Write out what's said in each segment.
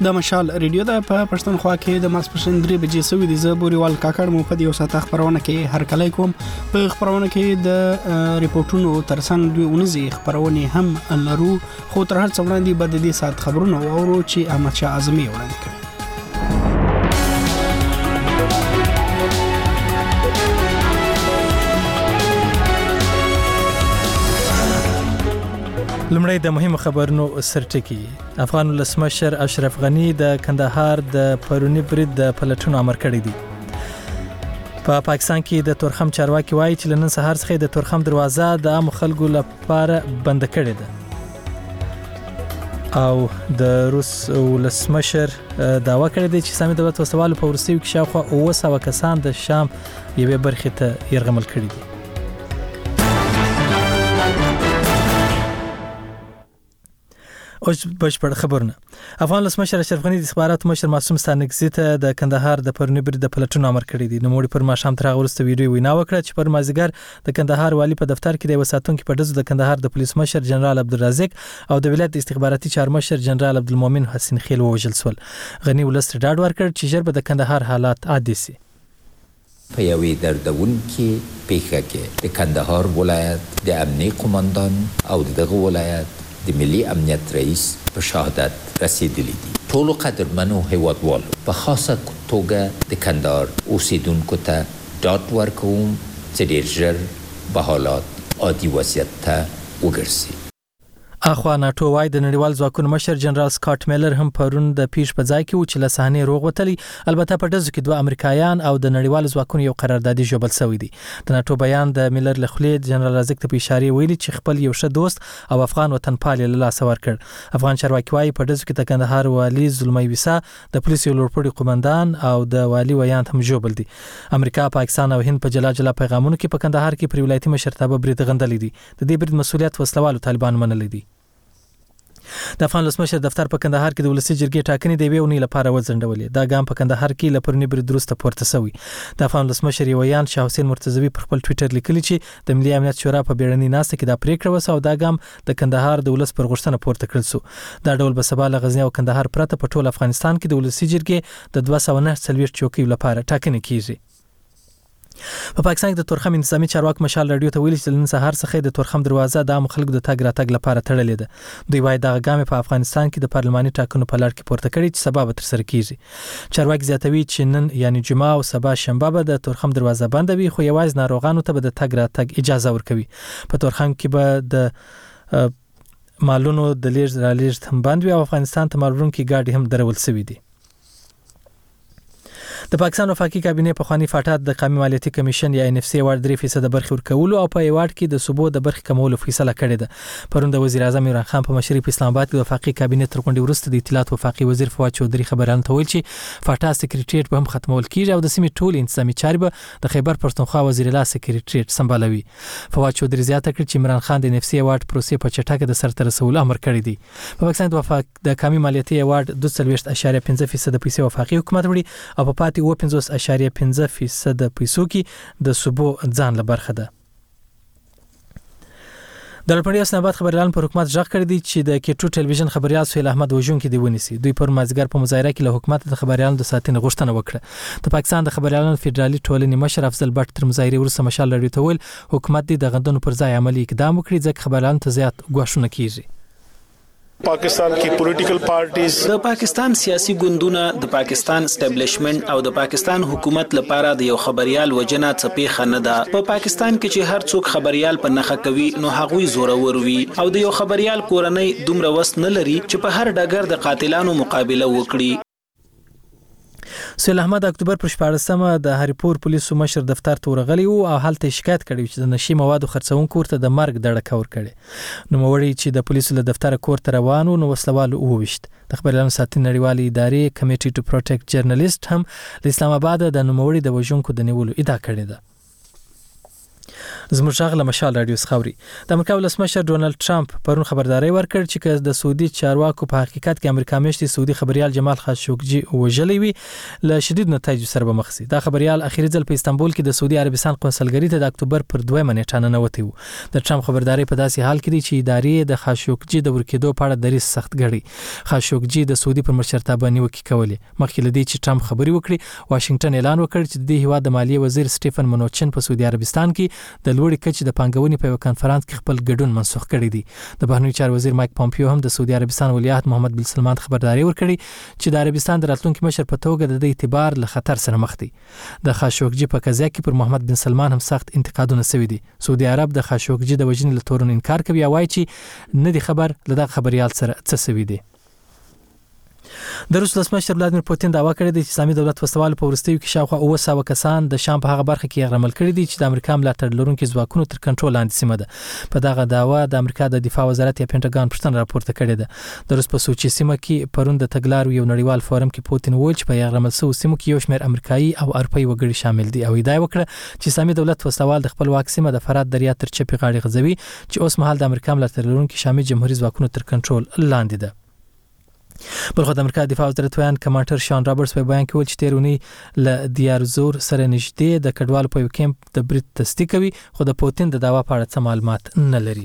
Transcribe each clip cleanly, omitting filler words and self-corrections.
د مشال ریډیو د پښتونخوا کې د ماسپښین 3 بجې سوي د زبوريوال کاکړ مو په دې وساته خبرونه کې هر کله کوم په خبرونه کې د ریپورتونو ترڅنګ دوی اونځي خبرونه هم لرو خو تر هر څه وړاندې بد دي سات خبرونه اورو چې احمد شاه اعظمي وړاندې کوي. لمړی د مهمو خبرونو سرټکی. افغان ولسمشر اشرف غنی د کندهار د پرونی برید د پلټونو امر کړی دی. په پاکستان کې د تورخم چارواکي وایي چې نن سهار څخه د تورخم دروازه د عام خلکو لپاره بند کړې ده. او د روس ولسمشر دعوا کړې ده چې سامي دولت وسوالو په ورسیو کې شاوخوا 900 کسان د شام یوې برخې ته يرغمل کړي دي. اوس بشپړ خبرونه. افغان ولسمشر اشرف غنی د استخباراتو مشر معصوم ستانکزي ته د کندهار د پرونی برید د پلټونو امر کړی دی. نوموړي پر ماښام تر هغه وروسته ویډیو وینا وکړه چې پر مازیګر د کندهار والی په دفتر کې د وساتونکو په دزو د کندهار د پولیس مشر جنرال عبدالرزاق او د ولایت استخباراتي چارمشر جنرال عبدالمؤمن حسین خیل ووژل شول. غنی ولست ډاډ ورکړ چې ژر به د کندهار حالات عادي شي. په یوې دردونکې پیښه کې د کندهار ولایت د امنیه قوماندان او دغه ولایت د ملي امنیت رئیس په شهادت رسیدلی دي. ټولو قدرمنو هیوادوالو په خاصه توګه د کندهار اوسیدونکو ته ډاډ ورکوم چې ډېر ژر به حالات عادي وضعیت ته وګرځي. اخوا ناتو وای د نړیوال ځواکونو مشر جنرال سکاټ میلر هم پرون د پیش په ځای کې و چې له صحنې روغ وتلی. البته په دزو کې 2 امریکایان او د نړیوال ځواکونو یو قراردادي جوړل شوی دی. د ناتو بیان د میلر له خولې جنرال رازق ته په اشاره ویلي چې خپل یو ښه دوست او افغان وطنپال له لاسه ورکړ. افغان چارواکي وای په دزو کې د کندهار والی زلمی ویسا د پولیسو لوړپوړي قومندان او د والی ویان هم جوړل دي. امریکا، پاکستان او هند په جلا جلا پیغامونو کې په کندهار کې پر ولایتي مشرتابه برید غندلې دي. د دې برید مسؤلیت وسلوالو طالبان منلې دي. د افغان ولسمشر دفتر په کندهار کې د ولسی جرګې ټاکنې د ویونی لپاره وځنډولې. دا ګام په کندهار کې لپرنی برید وروسته پورته شوی. د افغان ولسمشر یویان شاه حسین مرتضوی پر خپل ټوئیټر لیکلی چې د ملي امنیت شورا په بیړنۍ ناسته کې دا پریکړه وسو او دا ګام د کندهار د ولس پر غوښتنه پورته کړل شو. دا ډول به سبا له غزنی او کندهار پرته په ټول افغانستان کې د ولسی جرګې د 249 چوکیو لپاره ټاکنې کیږي. په پاکستان کې د تورخم انتظامی چارواکي مشال رادیو ته ویلي چې نن سهار څخه د تورخم دروازه د عام خلکو د تګ راتګ لپاره تړلې ده. دوی وايي دا ګام په افغانستان کې د پارلماني ټاکنو په لړ کې پورته کړي چې سبا به تر سره کیږي. چارواکي زیاتوي چې نن یعنی جمعه او سبا شنبه به د تورخم دروازه بند وي خو یوازې ناروغانو ته به د تګ راتګ اجازه ورکوي. په تورخم کې به د مالونو د لیږد رالېږد هم بند وي او افغانستان ته مالونکي ګاډي هم درول شوي دي. د پاکستان وفاقي کابینه په خواني فاټات د قومي مالیاتي کمیشن یا NFC وارد 3% برخه ورکول او په ایوارد کې د صوبو د برخه کمولو فیصله کړې ده. پرون د وزیر اعظم عمران خان په مشرۍ په اسلام آباد کې د وفاقي کابینه تر غونډې وروسته د اطلاعات وفاقي وزیر فواد چودري خبرانه ته ویل چې فاټا سکریټریټ به هم ختمول کیږي او د سیمې ټول انتظامی چارې به د خیبر پښتونخوا وزیر اعلی سکریټریټ سمبالوي. فواد چودري زیاته کړ چې عمران خان د NFC ایوارد پروسې په چټکه د سر ته رسول امر کړی دی. په پاکستان د وفاق د قومي مالیاتي ایوارد 2.5% پیسې وفاقي حکومت وړي او په پاتې 5.5% پیسو کې د صوبو ځان له برخه ده. د لپړی اسناد خبريالان پر حکومت ځخ کړی دي چې د کېټو ټلویزیون خبريال سهیل احمد وژون کې دی ونیسي. دوی پر مازیګر په مظاهره کې له حکومت د خبريالانو د ساتنې غوښتنه وکړه. د پاکستان د خبريالانو فدرالي ټولنې مشر افضل بټ تر مظاهره وروسته مشال لري ته ویل حکومت د غندونو پر ځای عملی اقدام وکړي ځکه خبريالانو ته زیات غوښتنه کیږي. پاکستان کی پولیټیکل پارټیز د پاکستان سیاسي ګوندونه د پاکستان اسټابلیشمنت او د پاکستان حکومت لپاره د یو خبريال وجنه څپې خنه ده. په پاکستان کې چې هر څوک خبريال په نخښه کوي نو هغوی زورور وي او د یو خبريال کورنۍ دومره وس نه لري چې په هر ډګر د قاتلانو مقابله وکړي. سهیل احمد اکتوبر پر 14مه د هریپور پولیسو مشر دفتر ته ورغلی او هلته شکایت کړی چې د نشي موادو خرڅونکو ورته د مرګ دړه کور کړي. نو موري چې د پولیسو له دفتر کور ته روانو نو وسلوالو وويشت. د خبريالانو ساتنې نړیوالې ادارې کمیټي ټو پروټیکټ جرنالیست هم د اسلام آباد د نوموړي د وژونکو د نیولو ادعا کړې ده. زموږ غل مشال رادیو سخوري د امریکا ولسمشر ډونالد ټرمپ پرون خبرداري ورکړ چې د سعودي چارواکو په حقیقت کې امریکا میشتي سعودي خبريال جمال خاشقجي وژلې وی له شدید نتایج سره به مخ سي. دا خبريال اخیری ځل په استانبول کې د سعودي عربستان قونسلګری ته د اکتوبر پر 2 نیټه ننوتی وو. د ټرمپ خبرداري په داسې حال کې دی چې ادارې د خاشقجي د ورکېدو په اړه دریځ سخت غړي. خاشقجي د سعودي پر مشرتابه نیوکه کولې مخکې لدی چې ټرمپ خبري وکړي. واشنگټن اعلان وکړ چې د هیواد د مالیې وزیر سټيفن منوچن په سعودي عربستان کې د لوړې کچې د پانګونې په یو کانفرنس کې خپل ګډون منسوخ کړی دی. د بهرنیو چارو وزیر مایک پومپیو هم د سعودي عربستان ولیعهد محمد بن سلمان خبرداري ورکړي چې د عربستان د راتلونکي مشر په توګه د اعتبار له خطر سره مخ دي. د خاشقجي په قضیه کې پر محمد بن سلمان هم سخت انتقادونه شوي دي. سعودي عرب د خاشقجي د وژنې له تورن انکار کوي او وايي چې نه دي خبر لدا خبريال سره څه شوي دي. د روس ولسمشر ولادمیر پوتین دعوا کړې ده چې اسلامي دولت وسوال په ورستیو کې شاوخوا 900 کسان د شام په هغه برخه کې یرغمل کړي دي چې د امریکا ملاتړ لرونکو ځواکونو تر کنټرول لاندې سیمه ده. په دغه دعوا د امریکا د دفاع وزارت یا پینټاګون پښتنه راپورته کړې ده. د روس په سوچي سیمه کې پرون د تګلارو یو نړیوال فورم کې پوتین وویل چې په یرغمل شوو سیمو کې یو شمېر امریکایي او اروپایي وګړي شامل دي او ادعا وکړه چې اسلامي دولت وسوال د خپل واک سیمه د فرات دریا تر چپی غاړي غځوي چې اوس مهال د امریکا ملاتړ لرونکو شامل جمهوریت ځواکونو تر کنټرول لاندې ده. بلخو د امریکا دفاع وزارت ویان کمانډر شان رابرټس په بیان کې ویل چې تیرونی ل دیار زور سره نږدې د کډوالو په یو کیمپ د برید تصدیق کوي خو د پوتین د داوا په اړه معلومات نه لري.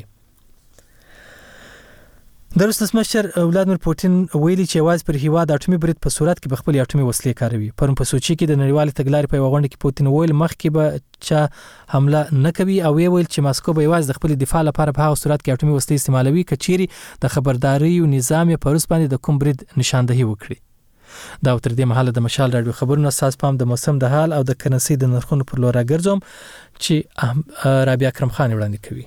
د روس ولسمشر ولادمیر پوتین ویلي چې واز پر هیواد اټومي برید په صورت کې خپل اټومي وسلې کاروي. پرون په سوچي کې د نړیوال تګلارې په غونډه کې پوتین ویل مخکې به چا حمله نه کوي او ویل چې ماسکو به واز د خپل دفاع لپاره په هغه صورت کې اټومي وسلې استعمالوي کچيري د خبرداري او نظام په روس باندې د کوم برید نشاندهي وکړي. دا تر دې مهاله د مشال رادیو خبرونه اساس پام د موسم د حال او د کرنسي د نرخونو پر لور راګرځوم چې رابعه اکرم خان وړاندې کوي.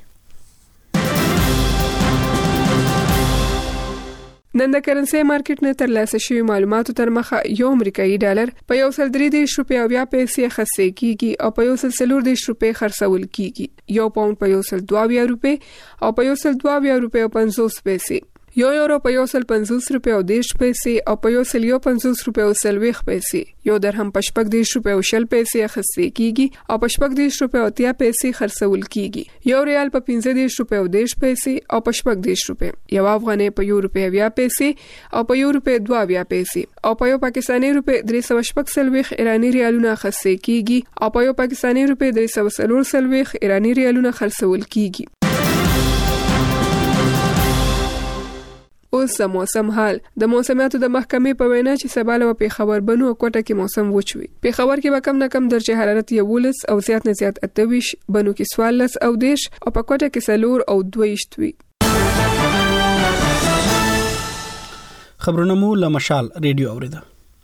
نن د کرنسي مارکیټ نه ترلاسه شوی معلوماتو تر مخه یو امریکایي ډالر په 1.3 روپیا او 20 پیسې خرڅ کیږي او په 1.4 روپیا خرڅول کیږي. یو پاوند په 1.2 روپیا او په 1.2 روپیا 50 پیسې. یو یورو په 1.50 روپیا او 10 پیسې او په 1.50 روپیا او 30 پیسې. یو درهم په 10 روپیا او 10 پیسې خرڅ کیږي او په 10 روپیا او 30 پیسې خرڅول کیږي. یو ریال په 15 روپیا او 10 پیسې او په 10 روپیا. یو افغانۍ په 1 روپیا 20 پیسې او په 1 روپیا 2 پیسې او په یو پاکستاني روپیا 340 ایرانی ریالونه خرڅ کیږي او په یو پاکستاني روپیا 340 ایرانی ریالونه خرڅول کیږي. اوس د موسم حال. د موسمیاتو د محکمې په وینا چې سبا له پیښور بنو او کوټه کې موسم وچوي. پیښور کې به کم نه کم درجه حرارت 11 او زیات نه زیات 28، بنو کې 14 او 10 او په کوټه کې 4 او 22 وي. خبرونه مو له مشال ریډیو اوریده.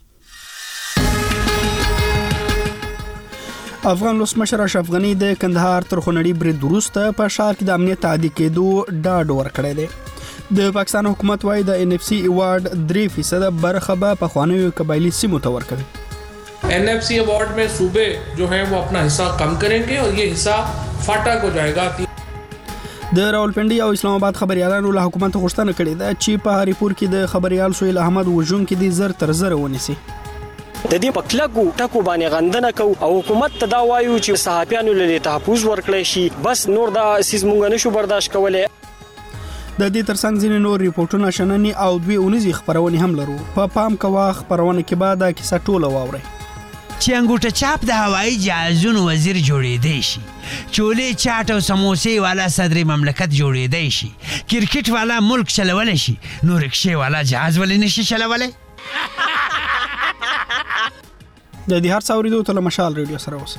افغان ولسمشر اشرف غنی د کندهار تر خونړي برید وروسته په ښار کې د امنیت عادي کېدو ډاډ ورکړی دی. د پاکستان حکومت وايي د NFC ایوارډ 3% برخه په خوانیو قبایلی سیمو ته ورکوي. NFC ایوارड में सूबे जो हैं वो अपना हिस्सा कम करेंगे और ये हिस्सा फाटक हो जाएगा. د راولپنډي او اسلام آباد خبريالانو له حکومت غوښتنه کړې ده چې په هریپور کې د خبريال سهیل احمد وژون کې د زر تر زر ونیسي. د دې پکلګو ټکو باندې غندنه کو او حکومت ته دا وایو چې صحافیانو له تحفظ ورکړي شي، بس نور دا سیس مونږ نشو برداشت کولای. د دې ترڅنګ ځینې نور ریپورتونه شننې او دوی اونیزي خبرونه هم لرو. په پام کوا خبرونه کې بعد کیسه ټوله واوري. چې انګوټه چاپ د هوایي جهازونو وزیر جوړېدی شي، چولې چاټ او سموسې والا صدر مملکت جوړېدی شي، کرکټ والا ملک چلولای شي، نو رکشې والا جهاز ولې نشي چلولای؟ د دې هر څاوري دوه تل مشال ریډیو سره اوس.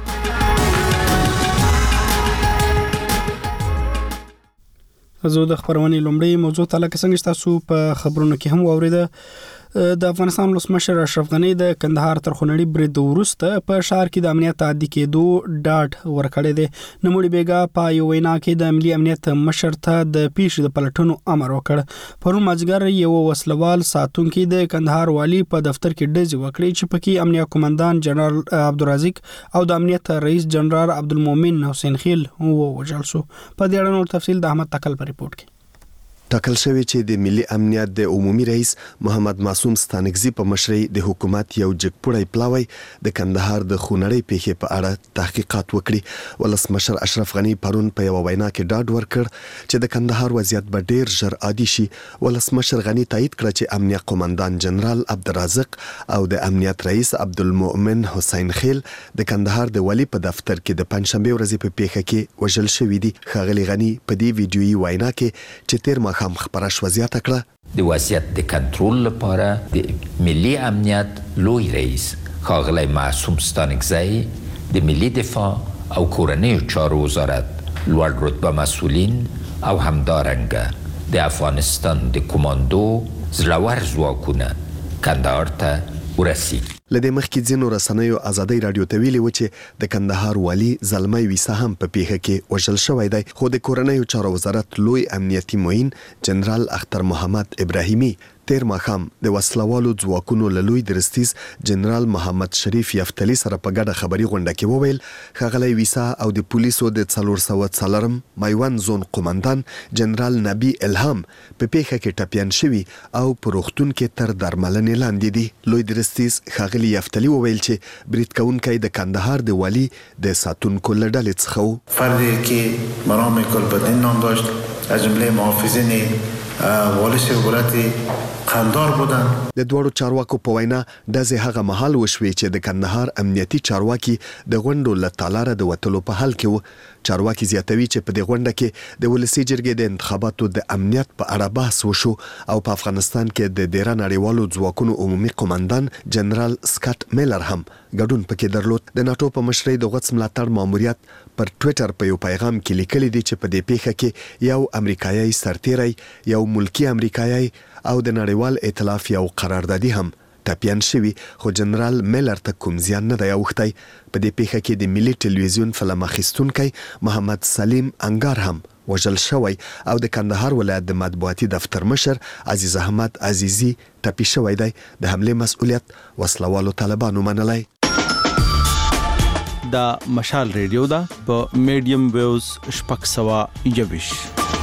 زه د خبرونې لومړی موضوع ته لکه څنګه تاسو په خبرونو کې هم واوریده. د افغانستان ولسمشر اشرف غنی د کندهار تر خونړي برید وروسته په ښار کې د امنیت عادي کېدو ډاډ ورکړی دی. نوموړي بیګا په یو وینا کې د ملي امنیت مشر ته د پیښې د پلټنو امر وکړ. پرون مازیګر یو وسلوال ساتونکي د کندهار والی په دفتر کې ډزې وکړې چې پکې امنیت قومندان جنرال عبدالرزاق او د امنیت رئیس جنرال عبدالمؤمن حسین خیل ووژل شو. په دې اړه نور تفصیل د احمد تکل په ریپورت کې. ټاکل شوی چې د ملي امنیت د عمومي رئیس محمد معصوم ستانکزي په مشرۍ د حکومت یو جګپوړی پلاوی د کندهار د خونړۍ پیښې په اړه تحقیقات وکړي. ولسمشر اشرف غنی پرون په یو وینا کې ډاډ ورکړ چې د کندهار وضعیت به ډیر ژر عادي شي. ولسمشر غنی تایید کړ چې امنیت قومندان جنرال عبدالرازق او د امنیت رئیس عبدالمؤمن حسین خیل د کندهار د ولی په دفتر کې د پنځشنبه ورځې په پیښه کې وژل شوي دي. ښاغلي غنی په دې ویډیويي وینا کې چې تیر ماښام خبره شوه زیاته کړه د وضعیت د کنټرول لپاره د ملي امنیت لوی رئیس ښاغلی معصوم ستانکزی د ملي دفاع او کورنیو چارو وزارت لوړ رتبه مسئولین او همدارنګه د افغانستان د کماندو زړور ځواکونه کندهار ته ورسیږي. لدې مخکې ځینو رسنیو ازادي رادیو ته ویلي و چې د کندهار والي زلمی ویسا هم په پیښه کې وژل شوی دی. خو د کورنیو چارو وزارت لوی امنیتي معین جنرال اختر محمد ابراهیمي تیر ماښام د وسلوالو ځواکونو له لوی درستیز جنرال محمد شریف یفتلی سره په ګډه خبري غونډه کې وویل ښاغلی ویسا او د پولیسو د 404 میوند زون قومندان جنرال نبی الهام په پیښه کې ټپیان شوي او په روغتون کې تر درملنې لاندې دي. لوی درستیز ښاغلی یفتلی وویل چې برید کوونکی د کندهار د والي د ساتونکو له ډلې څخه و. فردی که مرام گلبدین نام داشت از جمله محافظین والي ولایت قندهار بودن. د دوړو چارواکو په وینا داسې هغه مهال وشوي چې د کندهار امنیتي چارواکي د غونډو له تالاره د وتلو په حال کې وو. چارواکي زیاتوي چې په دې غونډه کې د ولسي جرګې د انتخاباتو د امنیت په اړه بحث وشو او په افغانستان کې د ډیره نړیوالو ځواکونو عمومي قومندان جنرال سکاټ میلر هم ګډون پکې درلود. د ناتو په مشرۍ د غوڅ ملاتړ ماموریت پر ټویټر په یو پیغام کې لیکلي دي چې په دې پیښه کې یو امریکایي سرتیری یو ملکی امریکایي او د نړیوال ائتلاف یو قراردادي هم ټپیان شوي، خو جنرال میلر ته کوم زیان نه دی اوښتی. په دې پیښه کې د ملي ټلویزیون فلم اخیستونکی محمد سلیم انګار هم وژل شوی او د کندهار ولایت د مطبوعاتي دفتر مشر عزیز احمد عزیزی ټپي شوی دی. د حملې مسؤلیت وسلوالو طالبانو منلی. دا مشال ریډیو دا په میډیم ویوز 621.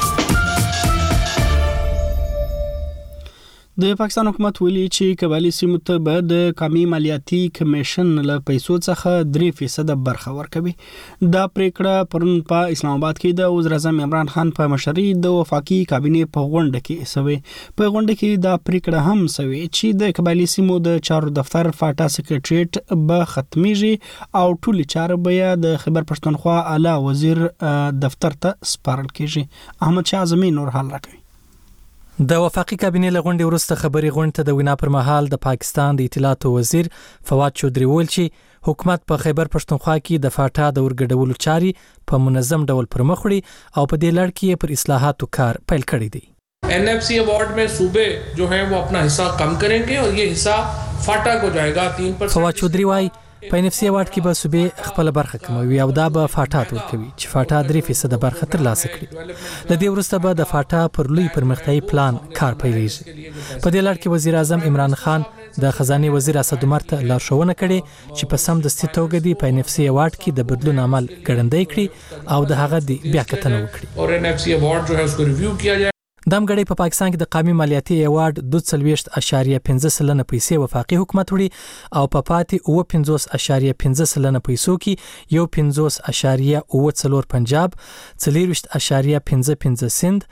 د پاکستان حکومت ویلي چې قبایلی سیمو ته به د قومي مالیاتي کمیشن له پیسو څخه 3% برخه ورکوي. دا پریکړه پرون په اسلام آباد کې د وزیر اعظم عمران خان په مشرۍ د وفاقي کابینې په غونډه کې شوې. په غونډه کې دا پریکړه هم شوې چې د قبایلی سیمو د چارو دفتر فاټا سکریټریټ به ختمیږي او ټول چارې به د خیبر پښتونخوا اعلی وزیر دفتر ته سپارل کیږي. احمد شاه اعظمي نور حال راکوي. د وفاقي کابینې له غونډې وروسته خبري غونډه ته د وینا پر مهال د پاکستان د اطلاعات وزیر فواد چودري ویل چې حکومت په خیبر پښتونخوا کې د فاټا د ورګډولو چاري په منظم ډول پرمخ وړي او په دې لړ کې پر اصلاحاتو کار پیل کړی دی. NFC अवार्ड में सूबे जो हैं वो अपना हिस्सा कम करेंगे और ये हिस्सा फाटा को जाएगा 3%. فواد چودري وايي په NFC اواर्ड کې به صوبې خپل برخه کموي او دا به فاټا ورکوي چې فاټا 3% برخه ترلاسه کړي. د دې وروسته به د فاټا پر لوی پرمختیايي پلان کار پیلېږي. په دې لړ کې وزیر اعظم عمران خان د خزانه وزیر اسد عمر ته لارښوونه کړې چې په سم دستي توګه دی په NFC اواर्ड کې د بدلون عمل ګړندۍ کړي او د هغه دی بیا کتنه وکړي. और NFC अवार्ड जो है उसको रिव्यू किया जाए. دمګړی په پاکستان کې د قومي مالیاتي ایوارډ 2.5% پیسې وفاقي حکومت وړي او په پاتې 50.5% پیسو کې 15.4 پنجاب، 40.55 سند،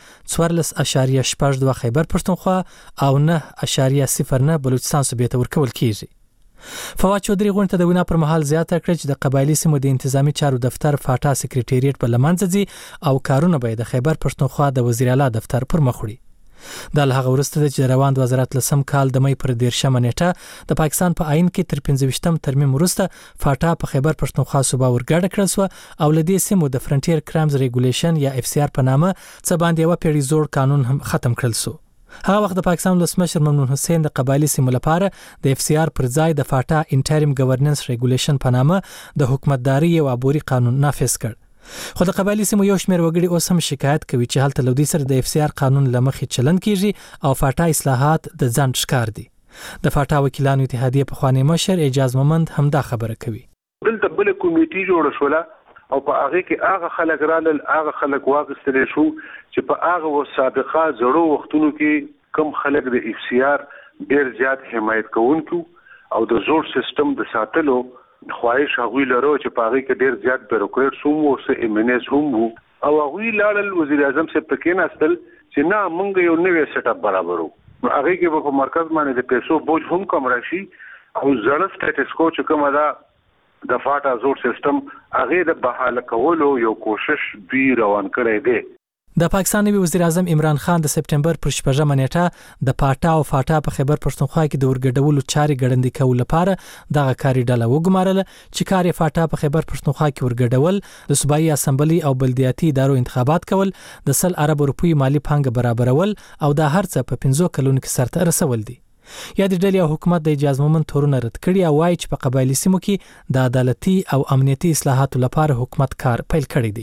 14.82 خیبر پښتونخوا او 9.09 بلوچستان صوبې ته ورکول کیږي. فواد چودري غونډه د وینا پر مهال زیاته کړ چې د قبایلی سیمو د انتظامی چارو دفتر فاټا سکریټریټ په لمنځه ځي او کارونه به د خیبر پښتونخوا د وزیر اعلی دفتر پر مخ وړي. دا له هغه وروسته چې روان د وزارت لسم کال د مې پر 13 نیټه د پاکستان په عین کې تر 15 ترمیم وروسته فاټا په خیبر پښتونخوا صوبه ورګډه کړل شو او لدې سیمو د فرنټیر کرایمز ریګولیشن یا FCR په نامه څه باندې یو پیړۍ زوړ قانون هم ختم کړل شو. هغه وخت د پاکستان ولسمشر ممنون حسین د قبایلی سیمو لپاره د FCR پر ځای د فاټا انټریم ګورننس ریګولیشن په نامه د حکومتداري او عبوري قانون نافذ کړ. خو د قبایلی سیمو یو شمېر وګړي اوس هم شکایت کوي چې هلته لودي سره د FCR قانون لمخې چلن کیږي او فاټا اصلاحات د ځنډ ښکار دي. د فاټا وکیلانو اتحادیه پخوانی مشر اعجاز مومند هم دا خبره کوي. دلته بل کمیټي جوړ شوله او په هغه کې هغه خلک رالل هغه خلک واغستل شو چې په هغه سابقه زړو وختونو کې کم خلک د اف سی آر ډیر زیات حمایت کوونکو او د زوړ سیستم د ساتلو خواهش هغوی لرو چې په هغه کې ډیر زیات بیروکریټس هم او سه ایمنز هم او هغوی لاړل وزیر اعظم صاحب ته کېناستل چې نه موږ یو نوې سیټ اپ برابرو هغه کې په مرکز باندې د پیسو بوج هم کم راشي او زړه سټیټس کو چې کومه دا د فاټا زوړ سیستم هغه د بحاله کولو یو کوشش دوی روان کړی دی. د پاکستان نوي وزیر اعظم عمران خان د سپټمبر پر 8 نیټه د پاټا او فاټا په خیبر پښتونخوا کې د ورګډولو چاري ګړندې کول لپاره دغه کاری ډله وګمارله چې کاری فاټا په خیبر پښتونخوا کې ورګډول د صوبایي اسمبلی او بلدیاتي ادارو انتخابات کول د 100 ارب روپی مالی پانګه برابرول او د هرڅه په 15 کلونو کې سرته رسول دي. یا د ډلې حکومت د اجازه مومن تورونه رد کړي او وايي چې په قبایلی سیمو کې د عدالتي او امنیتي اصلاحاتو لپاره حکومت کار پیل کړی دی.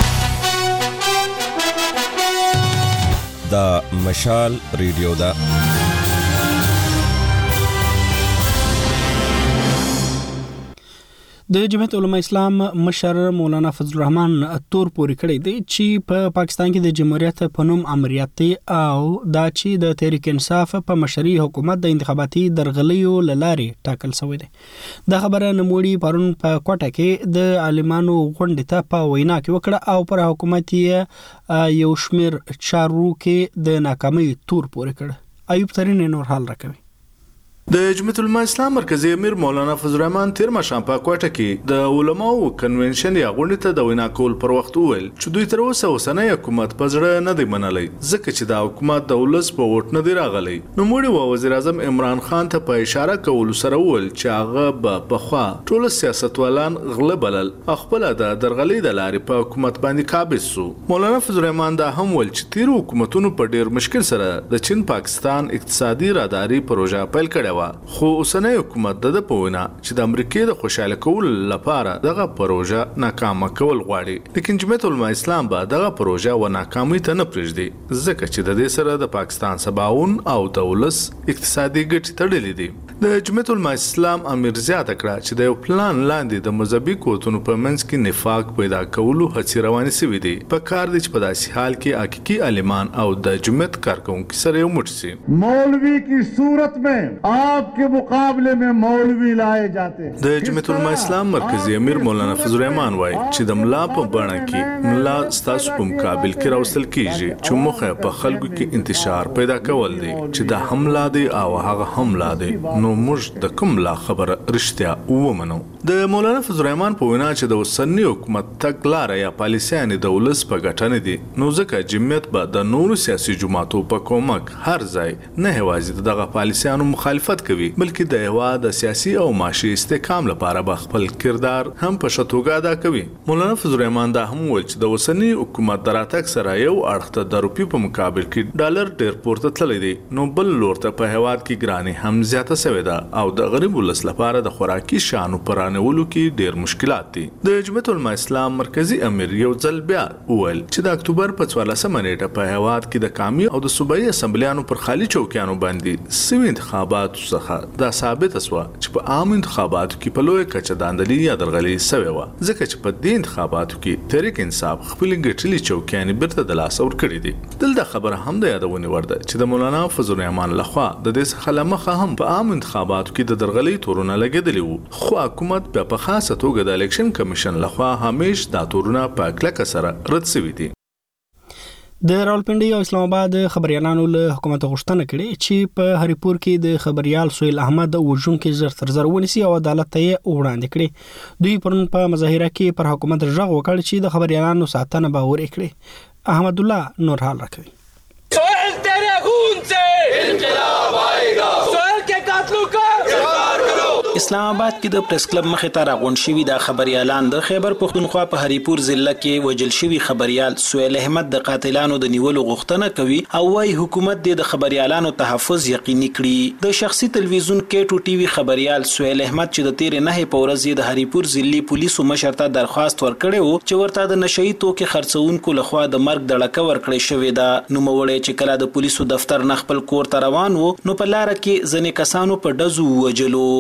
دا مشال ریډیو دا د جمعیت علماء اسلام مشر مولانا فضل الرحمن تور پوري کړی دی چې په پاکستان کې د جمهوریت په نوم امریاتي او دا چې د تحریک انصاف په مشري حکومت د انتخاباتي درغلیو لارې ټاکل شوی دی. دا خبره نموړي پرون په کوټه کې د عالمانو غونډې ته په وینا کې وکړه او پر حکومت یې یو شمیر چارو کې د ناکامۍ تور پوري کړ. ایوب ترين نور حال راکوي. د جمعیت علماء اسلام مرکزی امیر مولانا فضل الرحمن تیر ماښام په کوټه کې د علماو کنونشن یا غونډې ته د وینا کول پر وخت وویل چې دوی تر اوسه اوسنی حکومت په زړه نه دی منلی ځکه چې دا حکومت د ولس په ووټ نه دی راغلی. نوموړي وزیر اعظم عمران خان ته په اشاره کولو سره وویل چې هغه به پخوا ټول سیاستوالان غله بلل خپل د درغلۍ د لارې په حکومت باندې قابض سو. مولانا فضل الرحمن دا هم ویل چې تیر حکومتونو په ډیر مشکل سره د چین پاکستان اقتصادي راداري پروژه پیل کړې خو اوسنی حکومت د پوینا چې د امریکای د خوشاله کول لپاره دغه پروژه ناکامه کول غواړي لیکن جمعیت علماء اسلام به دغه پروژه و ناکامي ته نه پرېږدي ځکه چې د دې سره د پاکستان سباون او د ولس اقتصادي ګټې تړلې دي. د جمعیت علماء اسلام امیر زیاته کړه چې د یو پلان لاندې د مذهبي قوتونو په منځ کې نفاق پیدا کولو هڅې روانې شوې دي. په کار دي چې په داسې حال کې حقیقي عالمان او د جمعیت کارکونکو سره یو موټ شي. مولوی کی صورت میں آپ کے مقابلے میں مولوی لائے جاتے ہیں. د جمعیت علماء اسلام مرکزی امیر مولانا فضل الرحمن وایي چې د ملا په بڼه کې ملا ستاسو په مقابل کې راوستل کیږي چې موخه په خلکو کې انتشار پیدا کول دي چې دا حمله دي او هغه حمله دي نو موږ د کوم لا خبره رښتیا ومنو. د مولانا فضل الرحمن په وینا چې د اوسنی حکومت تګلارې یا پالیسیانې د ولس په ګټه نه دي نو ځکه جمعیت به د نورو سیاسي جماعتو په کومک هر ځای نه یوازې دغه پالیسیانو مخالفت کوي بلکې د هیواد د سیاسي او معاشي استحکام لپاره به خپل کردار هم په ښه توګه ادا کوي. مولانا فضل الرحمن دا هم ویل چې د اوسنی حکومت د راتګ سره یو اړخ ته د روپیو په مقابل کې ډالر ډېر پورته تللی دی نو بل لور ته په هیواد کې ګراني هم زیاته شوې ده او د غریب ولس لپاره د خوراکي شانو پرانولو کې ډېر مشکلات دي. د جمعیت علماء اسلام مرکزی امیر یو ځل بیا وویل چې د اکتوبر په 14 نیټه په هیواد کې د قومي او د صوبایي اسمبلیانو پر خالي چوکیانو باندې سوي انتخابات څخه دا ثابت شوه چې په عام انتخاباتو کې په لوی کچه داندلي یا درغلي شوې وه ځکه چې په دې انتخاباتو کې تحریک انصاف خپل ګټلي چوکیانې بیرته د لاسه ورکړي دي. دلته خبره هم د یادونې وړ ده چې د مولانا فضل الرحمن لخوا د دې څخه له مخه هم په عام انتخاباتو کې د درغلي تورونه لګېدلي وو خو حکومت بیا په خاصه توګه د الیکشن کمیشن لخوا همیش دا تورونه په کلکه سره رد شوي دي. د راولپنډي او اسلام آباد خبريالانو له حکومت غوښتنه کړې چې په هریپور کې د خبريال سهیل احمد وژونکي زر تر زر ونیسي او عدالت ته وړاندې کړي. دوی پرون په مظاهره کې پر حکومت غږ وکړ چې د خبريالانو ساتنه باور وکړي. احمد الله نور حال راکوي. سهیل تیرے خون سے انقلاب آئے گا. سهیل کے قاتلوں کا اسلام آباد کې د پریس کلب مخې ته راغونډ شوي د خبريالان د خیبر پښتونخوا په هریپور ضلع کې وجل شوي خبريال سهیل احمد د قاتلانو د نیولو غوښتنه کوي او وايي حکومت د خبريالانو تحفظ یقیني کړي. د شخصي تلویزیون کېټو ټي وي خبريال سهیل احمد چې د تیر نه په ورځ د هریپور ضلعي پولیسو مشر ته درخواست ورکړی و چې ورته د نشئی توکي خرڅونکو لخوا د مرګ دړکه ورکړی شوې ده نو موړی چې کله د پولیسو دفتر نه خپل کور ته روان وو نو په لار کې ځنې کسانو په ډزو وجلو. د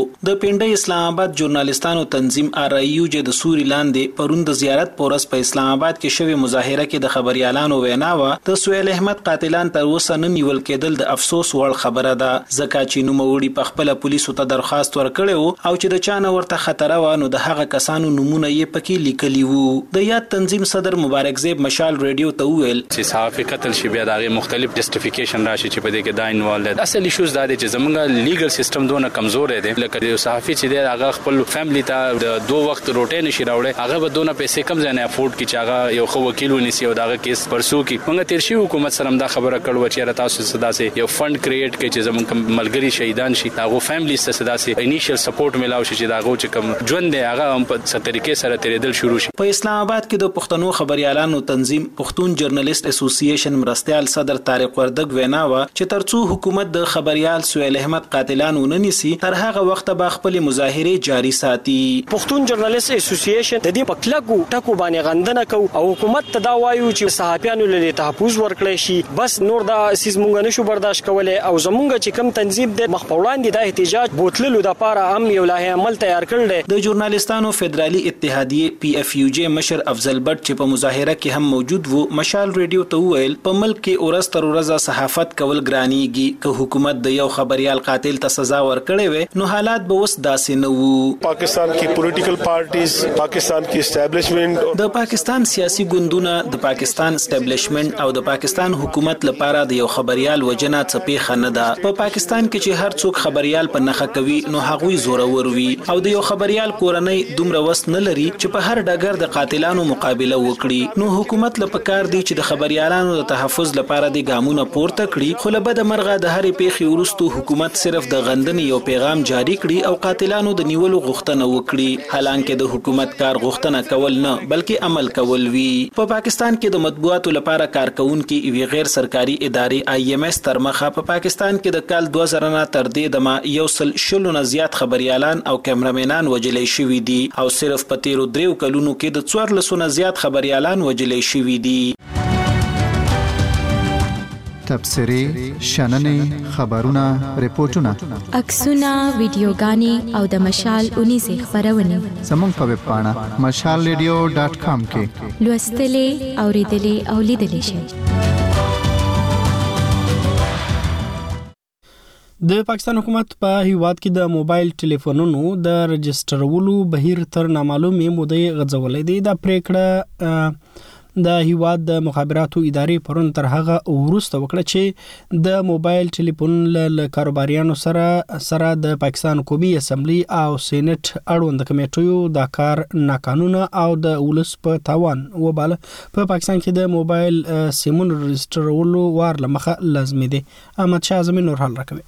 پنډه اسلام آباد ژورنالستانو تنظیم RIU چې د سوري لاندې پرون د زیارت پورس په اسلام آباد کې شوی مظاهره کې د خبريالانو ویناوه د سهیل احمد قاتلان تر اوسه نه نیول کېدل د افسوس وړ خبره ده، ځکه چې نوموړي په خپل پولیسو ته درخواست ورکړی او چې د چانه ورته خطر و نو د هغه کسانو نمونه یې پکې لیکلي وو. د یاد تنظیم صدر مبارک زیب مشال ریډیو ته وویل چې صحافي قتل شي بیا د مختلف جسټیفیکیشن راشي چې په دې کې دا انوالد اصل ایشوز دا دي چې زمونږ لیګل سیستم دونه کمزور دی، لکه د صحافي چې دی هغه خپل فیملی ته د 2 وخت روټي نشي راوړي، هغه به دونه پیسې کم ځای نه افورد کی چې هغه یو خو وکیل ونیسي او داغه کیس پرسو کی. موږ تیر شي حکومت سره دا خبره کړو چې تاسو صدا سي یو فند کریټ کړي چې زمونږ ملګری شهیدان شي هغه فیملی سره صدا سي انیشل سپورټ ملاوي چې داغه چې کوم ژوند دی هغه هم په طریقې سره تیرېدل شروع شي. په اسلام آباد کې د پښتنو خبريالانو تنظیم پښتون جرنالست اسوسییشن مرستيال صدر طارق وردګ ویناوه چې ترڅو حکومت د خبريال سهیل احمد قاتلان وننسي تر هغه وخت به خپل مظاهره جاری ساتي. پښتون جرنالست اسوسییشن د دې په کلکو ټکو باندې غندنه کوي او حکومت ته دا وایي چې صحافیانو له تحفظ ورکړي شي، بس نور دا سیس مونږ نشو برداشت کولای او زمونږ چې کم تنظیم د مخ په وړاندې د احتجاج بوتللو د لپاره هم یو لایحه عمل تیار کړل. د ژورنالستانو فدرالي اتحادیه PFUJ مشر افضل بټ چې په مظاهره کې هم موجود وو مشال ریډیو ته وویل په ملک کې اورس تر ورځ صحافت کول ګرانیږي، که حکومت د یو خبريال قاتل ته سزا ورکړي وي نو حالات به اوس داسې نه وو. پاکستان کی پولیټیکل پارټیز، پاکستان کی اسټابلیشمنت، د پاکستان سیاسي ګوندونه، د پاکستان اسټابلیشمنت او د پاکستان حکومت لپاره د یو خبريال وجنه څپې خنه ده. په پاکستان کې چې هر څوک خبريال په نخښه کوي نو هغوی زورور وي او د یو خبريال کورنۍ دومره وس نه لري چې په هر ډګر د قاتلانو مقابله وکړي. نو حکومت له پکار دی چې د خبريالانو د تحفظ لپاره د ګامونو پورته کړي، خو له بد مرغه د هرې پیښې وروسته حکومت صرف د غندنې یو پیغام جاری کړي او قاتلانو د نیولو غوښتنه وکړي، حالانکه د حکومت کار غوښتنه کول نه بلکې عمل کول وی. په پاکستان کې د مطبوعاتو لپاره کارکونکو یو غیر سرکاري ادارې IMS تر مخه په پاکستان کې د کال 2000 نه تر دې دمه 100 نه زیات خبريالان او کیمرامینان وجلې شوي دي او صرف په تیرو 3 کلونو کې د 1400 نه زیات خبريالان وجلې شوي دي. تبصري، شننې، خبرونه، ریپورتونه، عکسونه، ویډیوګانې او د مشال 19 خبرونه زموږ په ویب پاڼه mashalradio.com کې لوستلې، اوریدلې او لیدلې شئ. د پاکستان حکومت په هیواد کې د موبایل ټلیفونونو د رجسترولو بهیر تر نامعلومې مودې غځولې دی. دا پریکړه د هیواد د مخابراتو ادارې پرون تر هغه وروسته وکړه چې د موبایل ټلیفون له کاروباریانو سره د پاکستان قومي اسمبلی او سېنات اړوند کمیټو دا کار ناقانونه او د ولس په تاوان وباله. په پاکستان کې د موبایل سیمونو رجسترولو وار لمخه لازمي دي. احمد شاه زمين نور حال راکوي.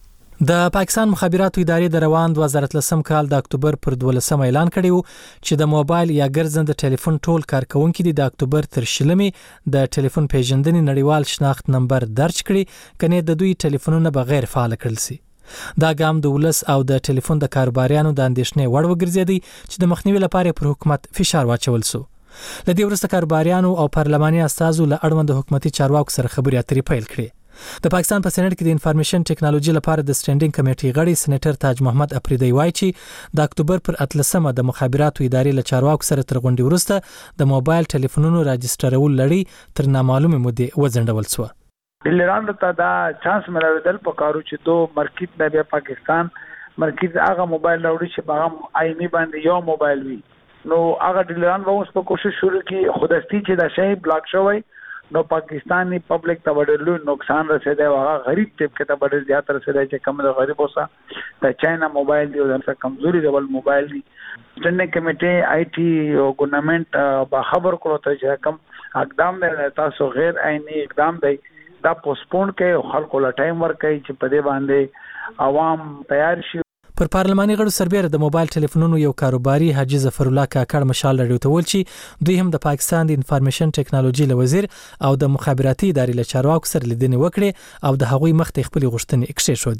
د پاکستان مخابراتو ادارې د روان 2013 کال د اکتوبر پر 12 اعلان کړی و چې د موبایل یا ګرځنده ټلیفون ټول کارکونکو د اکتوبر تر 20 د ټلیفون پیژندنې نړیوال شناخت نمبر درج کړي، کنه د دوی ټلیفونونه بغیر فعال کړل شي. دا ګام د ولس او د ټلیفون د کاروباریانو د اندېښنې وړ وګرځېدی چې د مخنیوي لپاره پر حکومت فشار واچول شو. لدې ورسته کاروباریانو او پارلماني استازو له اړوند حکومتي چارواکو سره خبرې اترې پیل کړې. د پاکستان په سېنات کې د انفارمیشن ټیکنالوژي لپاره د سټینډینګ کمیټې غړي سېنیټر تاج محمد افریدی وایي چې د اکتوبر پر 13 د مخابراتو ادارې له چارواکو سره تر غونډې وروسته د موبایل ټلیفونونو راجسترول لړۍ تر نامعلومه مودې وځنډول شو. ډیلران ته دا چانس ملوي په کارو چې دو مارکیټ نه بیا پاکستان مارکیټ هغه موبایل راوړي چې هغه آیمی باندې یو موبایل وي، نو هغه ډیلران به اوس په کوشش شروع کړي خودستی چې دا شی بلاک شوی نو پاکستانی پبلک ته وړلو نقصان رسیدای او هغه غریب طبقه ته ډېر زیات رسیدای چې کم د غریب اوسه د چاینا موبایل دی او د کمزوري ډول موبایل دی. سټینډینګ کمیټه IT او ګورنمنت به خبر کړو ته چې کم اقدام نه تاسو غیر عیني اقدام دی دا پوسټپون کوي او خلکو له ټایم ورکوي چې په دې باندې عوام تیار شي. پر پارلماني غړو سربېره د موبایل ټلیفونونو یو کاروباري حاجی ظفر الله کاکړ مشال راډیو ته ویل چې دوی هم د پاکستان د انفارمیشن ټیکنالوژي له وزیر او د مخابراتي ادارې له چارواکو سره لیدنې وکړې او د هغوی مخ ته خپل غوښتنې اکشې شو دي.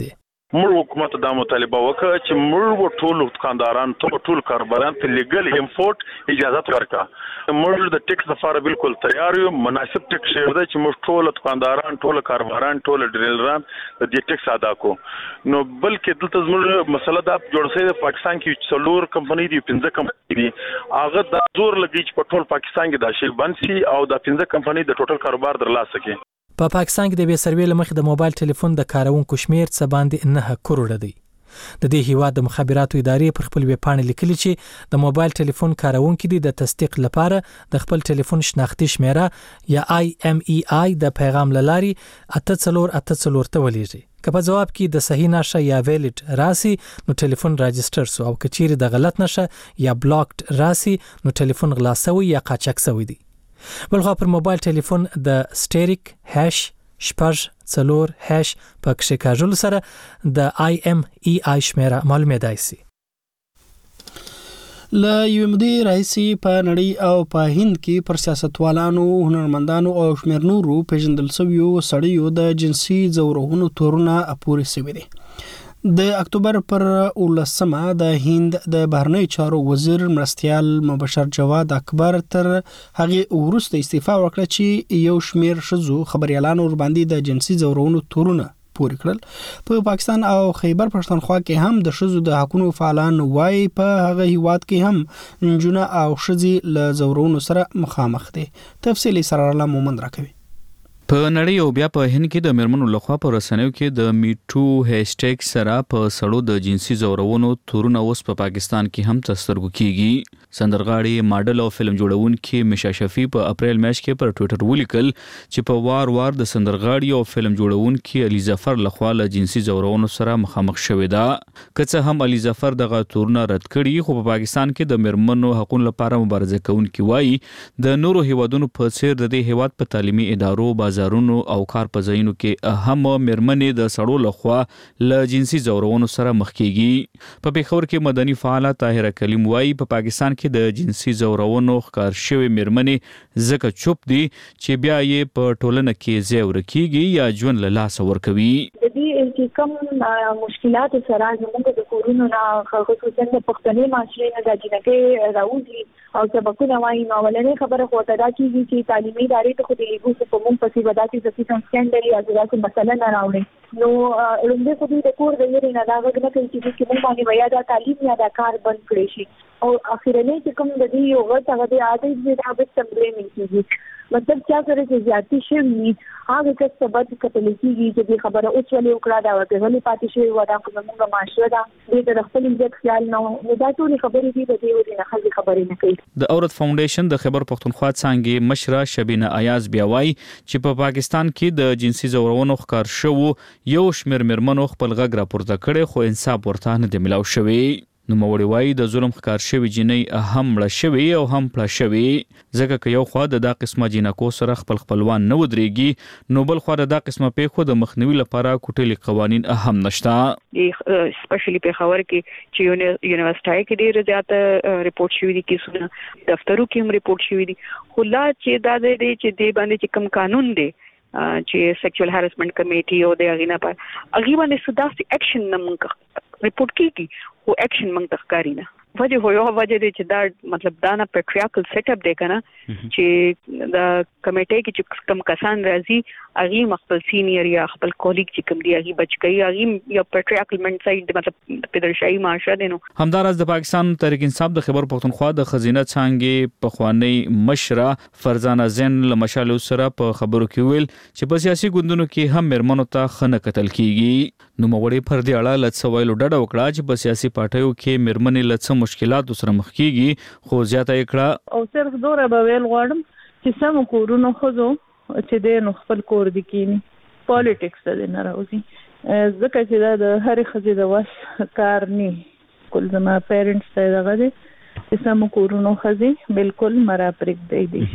موږ حکومت دا مطالبه وکړه چې موږ ټول دکانداران ټول کاربران ته لیګل امپورټ اجازه ورکړه. موږ د ټیکس لپاره بالکل تیار یو، مناسب ټیکس شوی دی چې موږ ټول دکانداران ټول کاربران ټول ډیلران د دې ټیکس ادا کو. نو بلکې دلته زموږ مسله دا جوړ شوی د پاکستان کې 4 کمپنۍ دي 15 کمپنۍ دي هغه د زور لګی چې په ټول پاکستان کې د شیل بند شي او د 15 کمپنۍ د ټوټل کاروبار درلاسه کړي. په پاکستان کې د بي سروې لمخې د موبایل ټلیفون د کارونکو شمیر څه باندې 9 کروڑه دی. د دې هیواد د مخابراتو ادارې پر خپل ویب پاڼه لیکلي چې د موبایل ټلیفون کارونکو د تصدیق لپاره د خپل ټلیفون شناختی شمیره یا IMEI د پیغام لاري 8484 ته ولېږي. که په جواب کې د صحیح نشه یا ویلیډ راسي نو ټلیفون راجستر سو، او کچیر د غلط نشه یا بلاکډ راسي نو ټلیفون غلا شوی یا قاچاق شوی دی. بلخو پر موبایل ټلیفون د سټریک هاش شپږ 4 هاش په کښې کاژول سره د IMEI شمیره معلومېدای شي. له یو مودې راهیسې په نړۍ او په هند کې پر سیاستوالانو، هنرمندانو او شمېر نورو پیژندل شویو سړیو د جنسي ځورونو تورونه پورې شوي دي. د اکتوبر پر 19 د هند د بهرنی چارو وزیر مرستیال مبشر جواد اکبر تر هغه وروسته استعفا وکړه چې یو شمېر ښځو خبريالانو ور باندې د جنسي ځورونو تورونه پورې کړل. په پاکستان او خیبر پښتونخوا کې هم د ښځو د حقوقو فعالان وایي په هغه هیواد کې هم نجونه او ښځې له ځورونو سره مخامخ دي. تفصیلی سره الله مومند راکوي. په نړۍ او بیا په هند کې د میرمنو لخوا په رسنیو کې د میټو هاشټیګ سره په سړو د جنسي ځورونو تورونه اوس په پاکستان کې هم تسترګو کیږي. سندرغاړي، ماډل او فلم جوړونکي مشا شفیع په اپریل میاشت کې پر ټوئیټر ولیکل چې په وار د سندرغاړي او فلم جوړونکي علي ظفر لخوا له جنسي ځورونو سره مخامخ شوې ده. که څه هم علي ظفر دغه تورونه رد کړي، خو په پاکستان کې د میرمنو حقوقو لپاره مبارزه کوونکي وایي د نورو هیوادونو په څیر د دې هیواد په تعلیمي ادارو، بازارونو او کار په ځایونو کې هم میرمنې د سړو لخوا له جنسي ځورونو سره مخ کیږي. په پیښور کې مدني فعال طاهره کلیم وایي په پاکستان کې د جنسي ځورونو ښکار شوی میرمنې ځکه چوپ دي چې بیا یې په ټولنه کې ځای ورکیږي یا ژوند له لاسه ورکوي. د دې چې کوم مشکلات سره زموږ د کورونو نه خصوصا د پښتني معاشرې نه د جنګي راوځي او سبقونه وایي. نو ولنې خبره خو ته دا کیږي چې تعلیمي ادارې ته خو د لیګو په موږ پسې وداتې ځکه سکندري یا ځکه مسله نه راوړي. نو لومړی خو د کور د یری نه دا غږ نه کوي چې موږ باندې ویا دا تعلیم یا دا کار بند کړی شي او اخیرنی چې کوم د دې یو غټ هغه د عادت د ثابت تمرین کیږي. مطلب چا سره چې زیاتی شي هغه څه سبب کتل کیږي چې خبره او چلې وکړه دا ورته ولې پاتې شي ودا کومه معاشره دا د خپل عزت خیال نه دا ټول خبرې دي د دې ورنه خبرې نه کوي. د عورت فاونډیشن د خیبر پښتونخوا څنګه مشره شبینه ایاز بیا وایي چې په پاکستان کې د جنسي ځورونو ښکار شو یو شمېر میرمنو خپل غږ راپورته کړي خو انصاف ورته نه دی ملاو شوی. نو موري وایي د ظلم ښکار شوی جنۍ هم مړه شوی او هم پړه شوی ځکه که یو خوا د قسمه جنکو سره خپلوان نه ودرېږي نو بل خوا د قسمه پیښو د مخنیوي لپاره کوټلي قوانین هم نشته. سپیشلی په خبر کې چې یونیورسيټي کې ډېر زیات ریپورت شوی دي کیسونه دفترو کې هم ریپورت شوی دي. خو لا چې دا دې چې دې باندې چې کوم قانون دی چې سیکشوال هراسمنت کمیټي او د اغینا پر اغي باندې صداسي اکشن نه ریپورت کیږي خو اکشن موږ تخکاری نه وجه هو یو وجه دی چې دا مطلب دا نه پیټریارکل سیټ اپ دی کنه چې دا کمیټه کې چې کم کسان راځي اغي خپل سینیئر یا خپل کولیګ چې کوم دی اغي بچ کوي اغي یا پیټریارکل منټ مطلب پیدرشاهي معاشره دی. نو همداراز د پاکستان تحریک انصاف د خیبر پښتونخوا د خزینه څنګه په خوانی مشره فرزانه زین له مشالو سره په خبرو کې ویل چې په سیاسي ګوندونو کې هم مرمنو ته خنه قتل کیږي. نو مغوړي پر دې اړه لڅ ویلو ډډه وکړه چې په سیاسي پارټیو کې مرمنې لڅ مشکلات سره مخ کیږي خو زیاته کړه او صرف دوره به ویل غواړم چې سم کورونو خزو چې د خپل کور د کینی پالیټکس ته نه راوځي ځکه چې دا د هر خزې د وس کار نه کول زما پیرنټس ته دغه دي چې سم کورونو خزې بالکل مرا پرېږ دی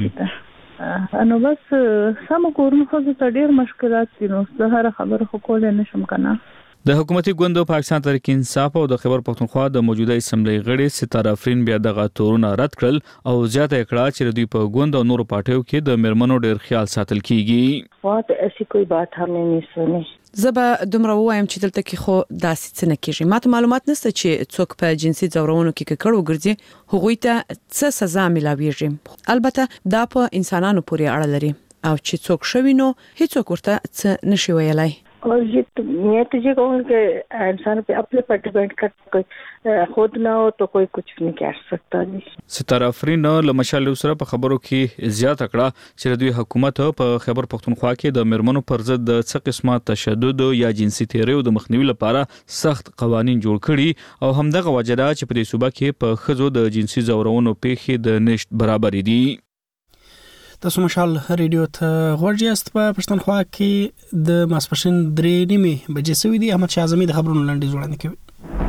شته نو بس سم کورونو خزو ته ډېر مشکلات دي. نو زه هر خبره خو کولای نشم کنه. د حکومتي ګوند پاکستان تحریک انصاف او د خیبر پښتونخوا د موجوده اسمبلی غړي ستاره افرین بیا دغه تورونه رد کړل او زیاته کړه چې دوی په ګوند او نورو پارټیو کې د مرمنو ډېر خیال ساتل کیږي. واه ایسی کوئی بات هم نه سنی. زبا دومره وایم چې دلته کې خو داسې څه نه کیږي. ماته معلومات نشته چې څوک په جنسي ځورونو کې ککړ وګرځي هغوی ته څه سزا ملاويږي. البته دا په انسانانو پورې اړه لري او چې څوک شوی نو هیڅوک ورته څه نشي ویلای. और मैं तुझे कहूँ कि इंसान पे अपने पर डिपेंड करता, कोई खुद ना हो तो कोई कुछ नहीं कह सकता. जी ستاره افرین له مشال سره په خبرو کې زیات کړه چې دوی حکومت په خیبر پختونخوا کې د مرمنو پر ضد د څه قسمه تشدد یا جنسي تیریو د مخنیوي لپاره سخت قوانين جوړ کړي او همدغه وجره چې په دې صوبه کې په خزو د جنسي ځورونو پیښې د نشټ برابر دي. تاسو مشال ریډیو ته غوړیاست. په پښتونخوا کې د ماسپښین 3:30 بجې سوي دي. احمد شاه اعظمي د خبرونو لاندې وړاندې کوي.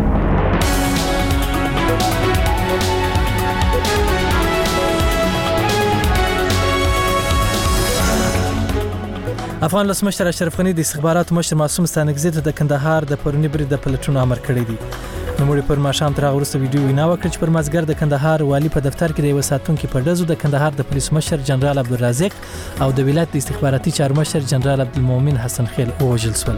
افغان ولسمشر اشرف غنی د استخباراتو مشر معصوم ستانکزی ته د کندهار د پرونی برید د پلټونو امر کړی دی. نوموړي پر ماښام تر هغه وروسته ویډیو وینا وکړه چې پر مازګر د کندهار والی په دفتر کې د یو ساتونکو په ډزو د کندهار د پولیس مشر جنرال عبدالرازق او د ولایت د استخباراتي چارو مشر جنرال عبدالمؤمن حسن خیل ووژل شول.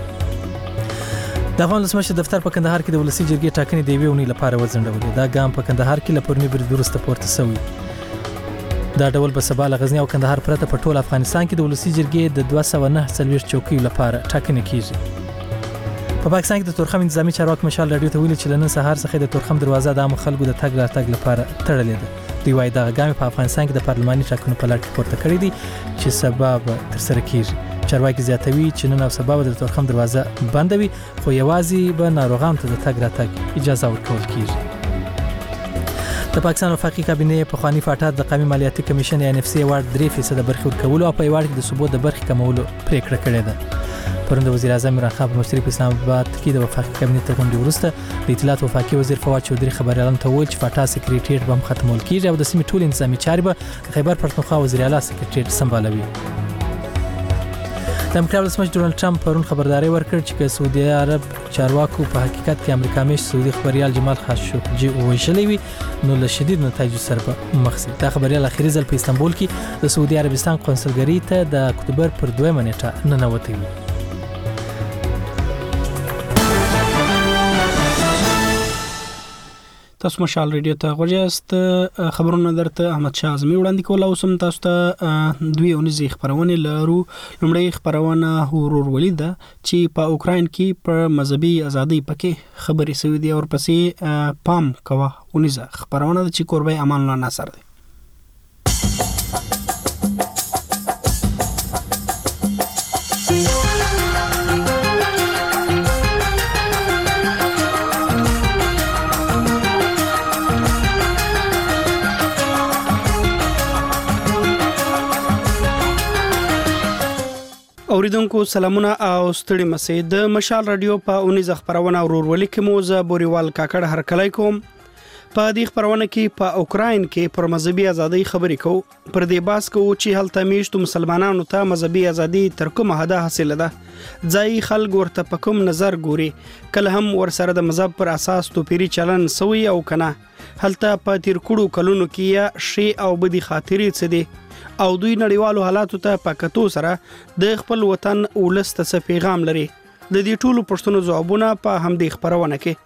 د افغان ولسمشر دفتر په کندهار کې د ولسی جرګې ټاکنې د یوې اونۍ لپاره وځنډولې. دا ګام په کندهار کې له پرونی برید وروسته پورته شوی. دا ډول په سبا له غزنی او کندهار پرته په ټول افغانستان کې د ولسی جرګې د 249 چوکیو لپاره ټاکنې کیږي. په پاکستان کې د تورخم انتظامی چارواکي مشال رادیو ته ویلي چې لنن سهار څخه د تورخم دروازه د عام خلکو د تګ راتګ لپاره تړلې ده. دوی وايي دا ګام په افغانستان کې د پارلماني ټاکنو په لړ کې پورته کړی دي چې سبب تر سره کیږي. چارواکي زیاتوي چې نن او سبا د تورخم دروازه بندوي خو یوازې به ناروغانو ته د تګ راتګ اجازه ورکول کیږي. د پاکستان وفاقي کابینه په خواني فاټات د قومي مالیاتي کمیشن ان اف سی ایوارډ 3% برخه ورکولو او په ایوارډ کې د ثبوت د برخې کمولو پریکړه کړې ده. پرون د وزیر اعظم عمران خان په مشرۍ په اسلام آباد کې د وفاقي کابینه ته غونډې وروسته د اطلاعات وفاقي وزیر فواد چودري خبريالانو ته وویل چې فاټا سکریټریټ به ختمول کیږي او د سیمې ټول انتظامی چارې به خیبر پښتونخوا وزیر اعلی سکریټریټ سمبالوي. د امریکا ولسمشر ډونالد ټرمپ پرون خبرداري ورکړه چې سعودي عرب چارواکو په حقیقت کې امریکا مش سعودي خبريال جمال خاشقجي وژلې وي نو له شدید نتایجو سره به مخ شي. دا خبريال اخیری ځل په استانبول کې د سعودي عربستان قونسلګری ته د اکتوبر پر 2 نیټه ننوتي وي. تاسو مشال ریډیو ته غوړیاست. خبرونه درته احمد شاه اعظمي وړاندې کول او سم تاسو ته دوی اونیزې خبرونه لرو. لومړی خبرونه ورورولي ده چې په اوکراین کې پر مذهبي ازادي پکې خبرې سوي دي او ورپسې پام کوه اونیزه خبرونه ده چې قربای امان الله ناصر دی. اوریدونکو سلامونه او ستړي مسې. د مشال رادیو په اونیز خبرونه ورورولي کې موزه بوريوال کاکړ هرکلای کوم. په دې خبرونه کې په اوکراین کې پر مذهبي ازادي خبرې کوو. پر دې باس کوو چې هلته میشتو مسلمانانو ته مذهبي ازادي تر کومه حد حاصله ده. ځای خلک ورته په کوم نظر ګوري. کله هم ورسره د مذهب پر اساس توپیری چلن سوی او کنه. هلته په تیر کړو کلونو کې شی او بدی خاطرې څه دي او دوی نړیوالو حالاتو ته پکاتو سره د خپل وطن ولست څخه پیغام لري. د دې ټولو پښتنو ځوابونه په همدې خبرونه کې.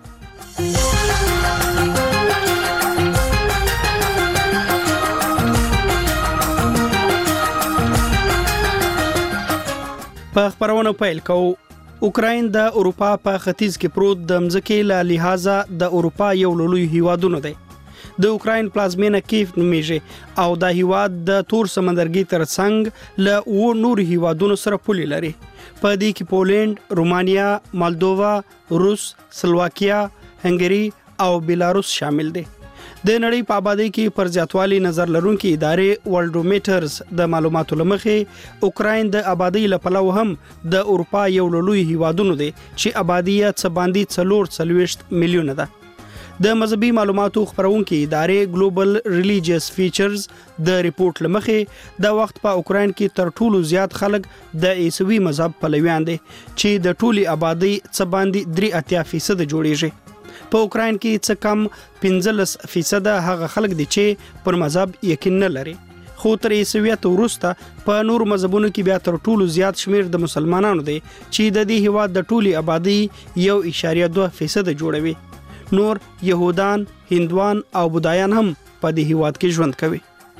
په خبرونه پیل کوو. اوکراین د اروپا په ختیځ کې پروت د مځکې له لحاظه د اروپا یو لوی هیوادونه دی. د اوکراین پلازمینه کیف نومیږي او د هیواد د تور سمندرګي ترڅنګ له نور هیوادونو سره پولي لري. په دې کې پولند، رومانیا، مالدووا، روس، سلواکیا، هنګری او بیلاروس شامل دي. د نړۍ په آبادی کې پر زیاتوالي نظر لرونکي ادارې ورلډومیټرز د معلوماتو لمخې اوکراین د آبادی لپاره هم د اروپا یو لوی هیوادونه دي چې آبادیت څه باندې 440 میلیونه ده. د مذهبي معلوماتو خبرونکي ادارې ګلوبل ریلیجیس فیچرز د ریپورت لمخې د وخت په اوکراین کې تر ټولو زیات خلک د عیسوي مذهب پلویان دي چې د ټولي آبادی څه باندې 83% جوړیږي. په اوکراین کې څه کم 15% هغه خلک دي چې پر مذهب یقین نه لري خو تر عیسویت وروسته په نور مذهبونو کې بیا تر ټولو زیات شمیر د مسلمانانو دی چې د دې هیواد د ټولي آبادی 1.2% جوړوي. نور يهودان، هندوان او بودایان هم په دې هیواد کې ژوند کوي.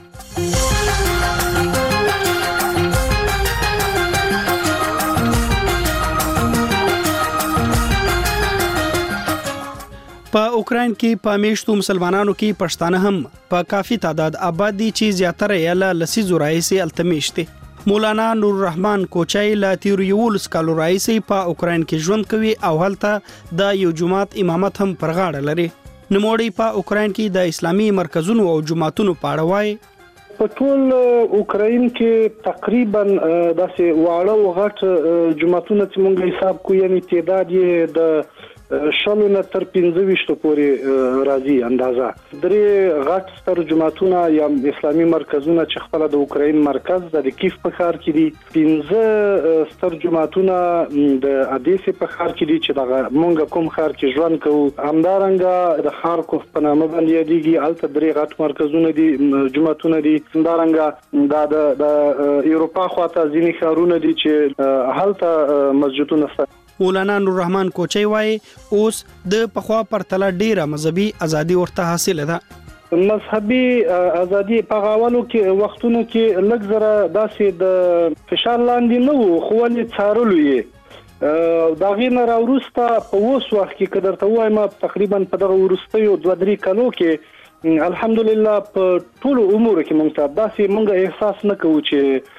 په اوکراین کې په میشتو مسلمانانو کې پښتانه هم په کافي تعداد آباد دي چې زیاتره یې له لسیزو راهیسې التمیشته. مولانا نور الرحمن کوچای لا تیر یول سکالو راهیسې په اوکراین کې ژوند کوي او هلته د یو جماعت امامت هم پر غاړه لري. نوموړی په اوکراین کې د اسلامي مرکزونو او جماعتونو په اړه وایي. په ټول اوکراین کې تقریبا داسې واړه او غټ جماعتونه چې مونږ حساب کوو یعنی تعداد یې د شلو نه تر 15 پورې راځي اندازه. درې غټ ستر جماعتونه یا اسلامي مرکزونه چې خپل د اوکراین مرکز د کیف په ښار کې دي، 15 ستر جماعتونه د ادیسه په ښار کې دي چې د مونږ کوم ښار کې ژوند کوو. همدارنګه د خارکوف په نامه باندې یادېږي، الته درې غټ مرکزونه دي، جماعتونه دي. همدارنګه د اروپا خواته ځینې ښارونه دي چې هلته مسجدونه شته. مولانا نور الرحمن کوچای وایي اوس د پخوا پرتله ډیره مذهبي ازادي ورته حاصله ده. مذهبي ازادي په غاولو کې وختونو کې لږ زره داسې د فشار لاندې نه وو، خو ولې څارلو یې دا غینه راوروسته په اوس وخت کې قدرته وایم تقریبا په دغه ورستیو 2-3 کلو کې الحمدلله په ټولو امور کې مونږ ته داسې مونږ احساس نه کوو چې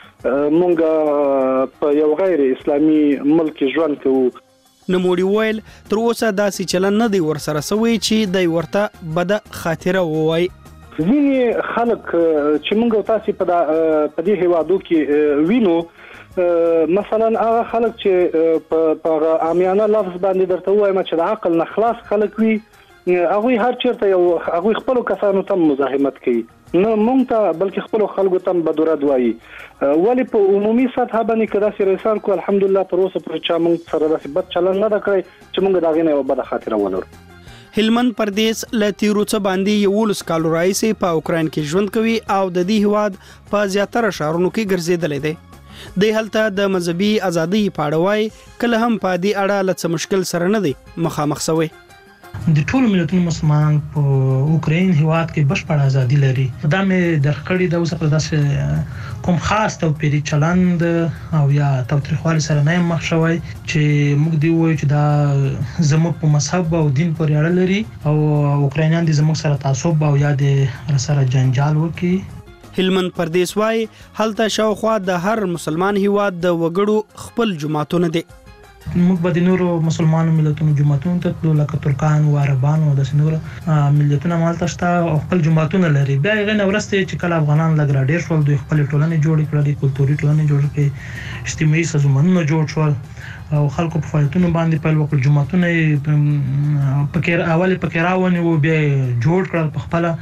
مونږ په یو غیر اسلامي ملک ژوند کوو. نوموړي ویل تر اوسه داسې چلن نه دی ورسره سوی چې د ورته بد خاطره ووایي. ځینې خلک چې مونږ تاسو په دې هیوادو کې وینو، مثلا هغه خلک چې په عامیانه لفظ باندې درته وایم چې د عقل نه خلاص خلک وي، هغه هر چیرته یو هغه خپل کسانو ته مزاحمت کوي، نه مونږ ته بلکې خپل خلکو ته بدورد وایي. ولی په عمومي سطح باندې کدا سي رسال کو الحمدلله تر اوسه پر چا مونږ سره داسې بد چلن نه کړی چې مونږ دا غنه یو بد خاطره ولرو. هلمند پردیس له تیرو څه باندې یو لسکالو راځي په اوکراین کې ژوند کوي او د دې هواد په زیاتره شهرونو کې ګرځیدل دي. د هلته د مذهبي ازادي پاړوي کله هم په دې اړه لڅ مشکل سره نه دي مخامخ شوی. د ټولو ملتونو مسلمان په اوکراین هیواد کې بشپړ ازادي لري. دا مې درخړی د اوسه په داسې کوم خاص توپیری چلند او یا تاوتریخوالي سره نه مخ شوی چې موږ دی وایو چې دا زموږ په مذهب او دین پورې اړه لري او اوکراینیان د زموږ سره تعصب او یا د سره جنجال وکړي. هلمند پردیس وای هلته شاوخوا د هر مسلمان هیواد د وګړو خپل جماعتونه دي. موږ به د نورو مسلمانو ملتونو جماعتونو ته تلو لکه ترکان او عربان او د نورو ملتونو مالته شته او خپل جماعتونه لري. بیا یې نه ورسته چې کله افغانان لګرا ډیر شول دوی خپل ټولنې جوړ کړې، کلتوري ټولنې جوړ کړې، اجتماعي سازمانونه جوړ شول او خلکو په فعالیتونو باندې په وکړ جماعتونه پکې اول پکې راونی او بیا جوړ کړل په خپل.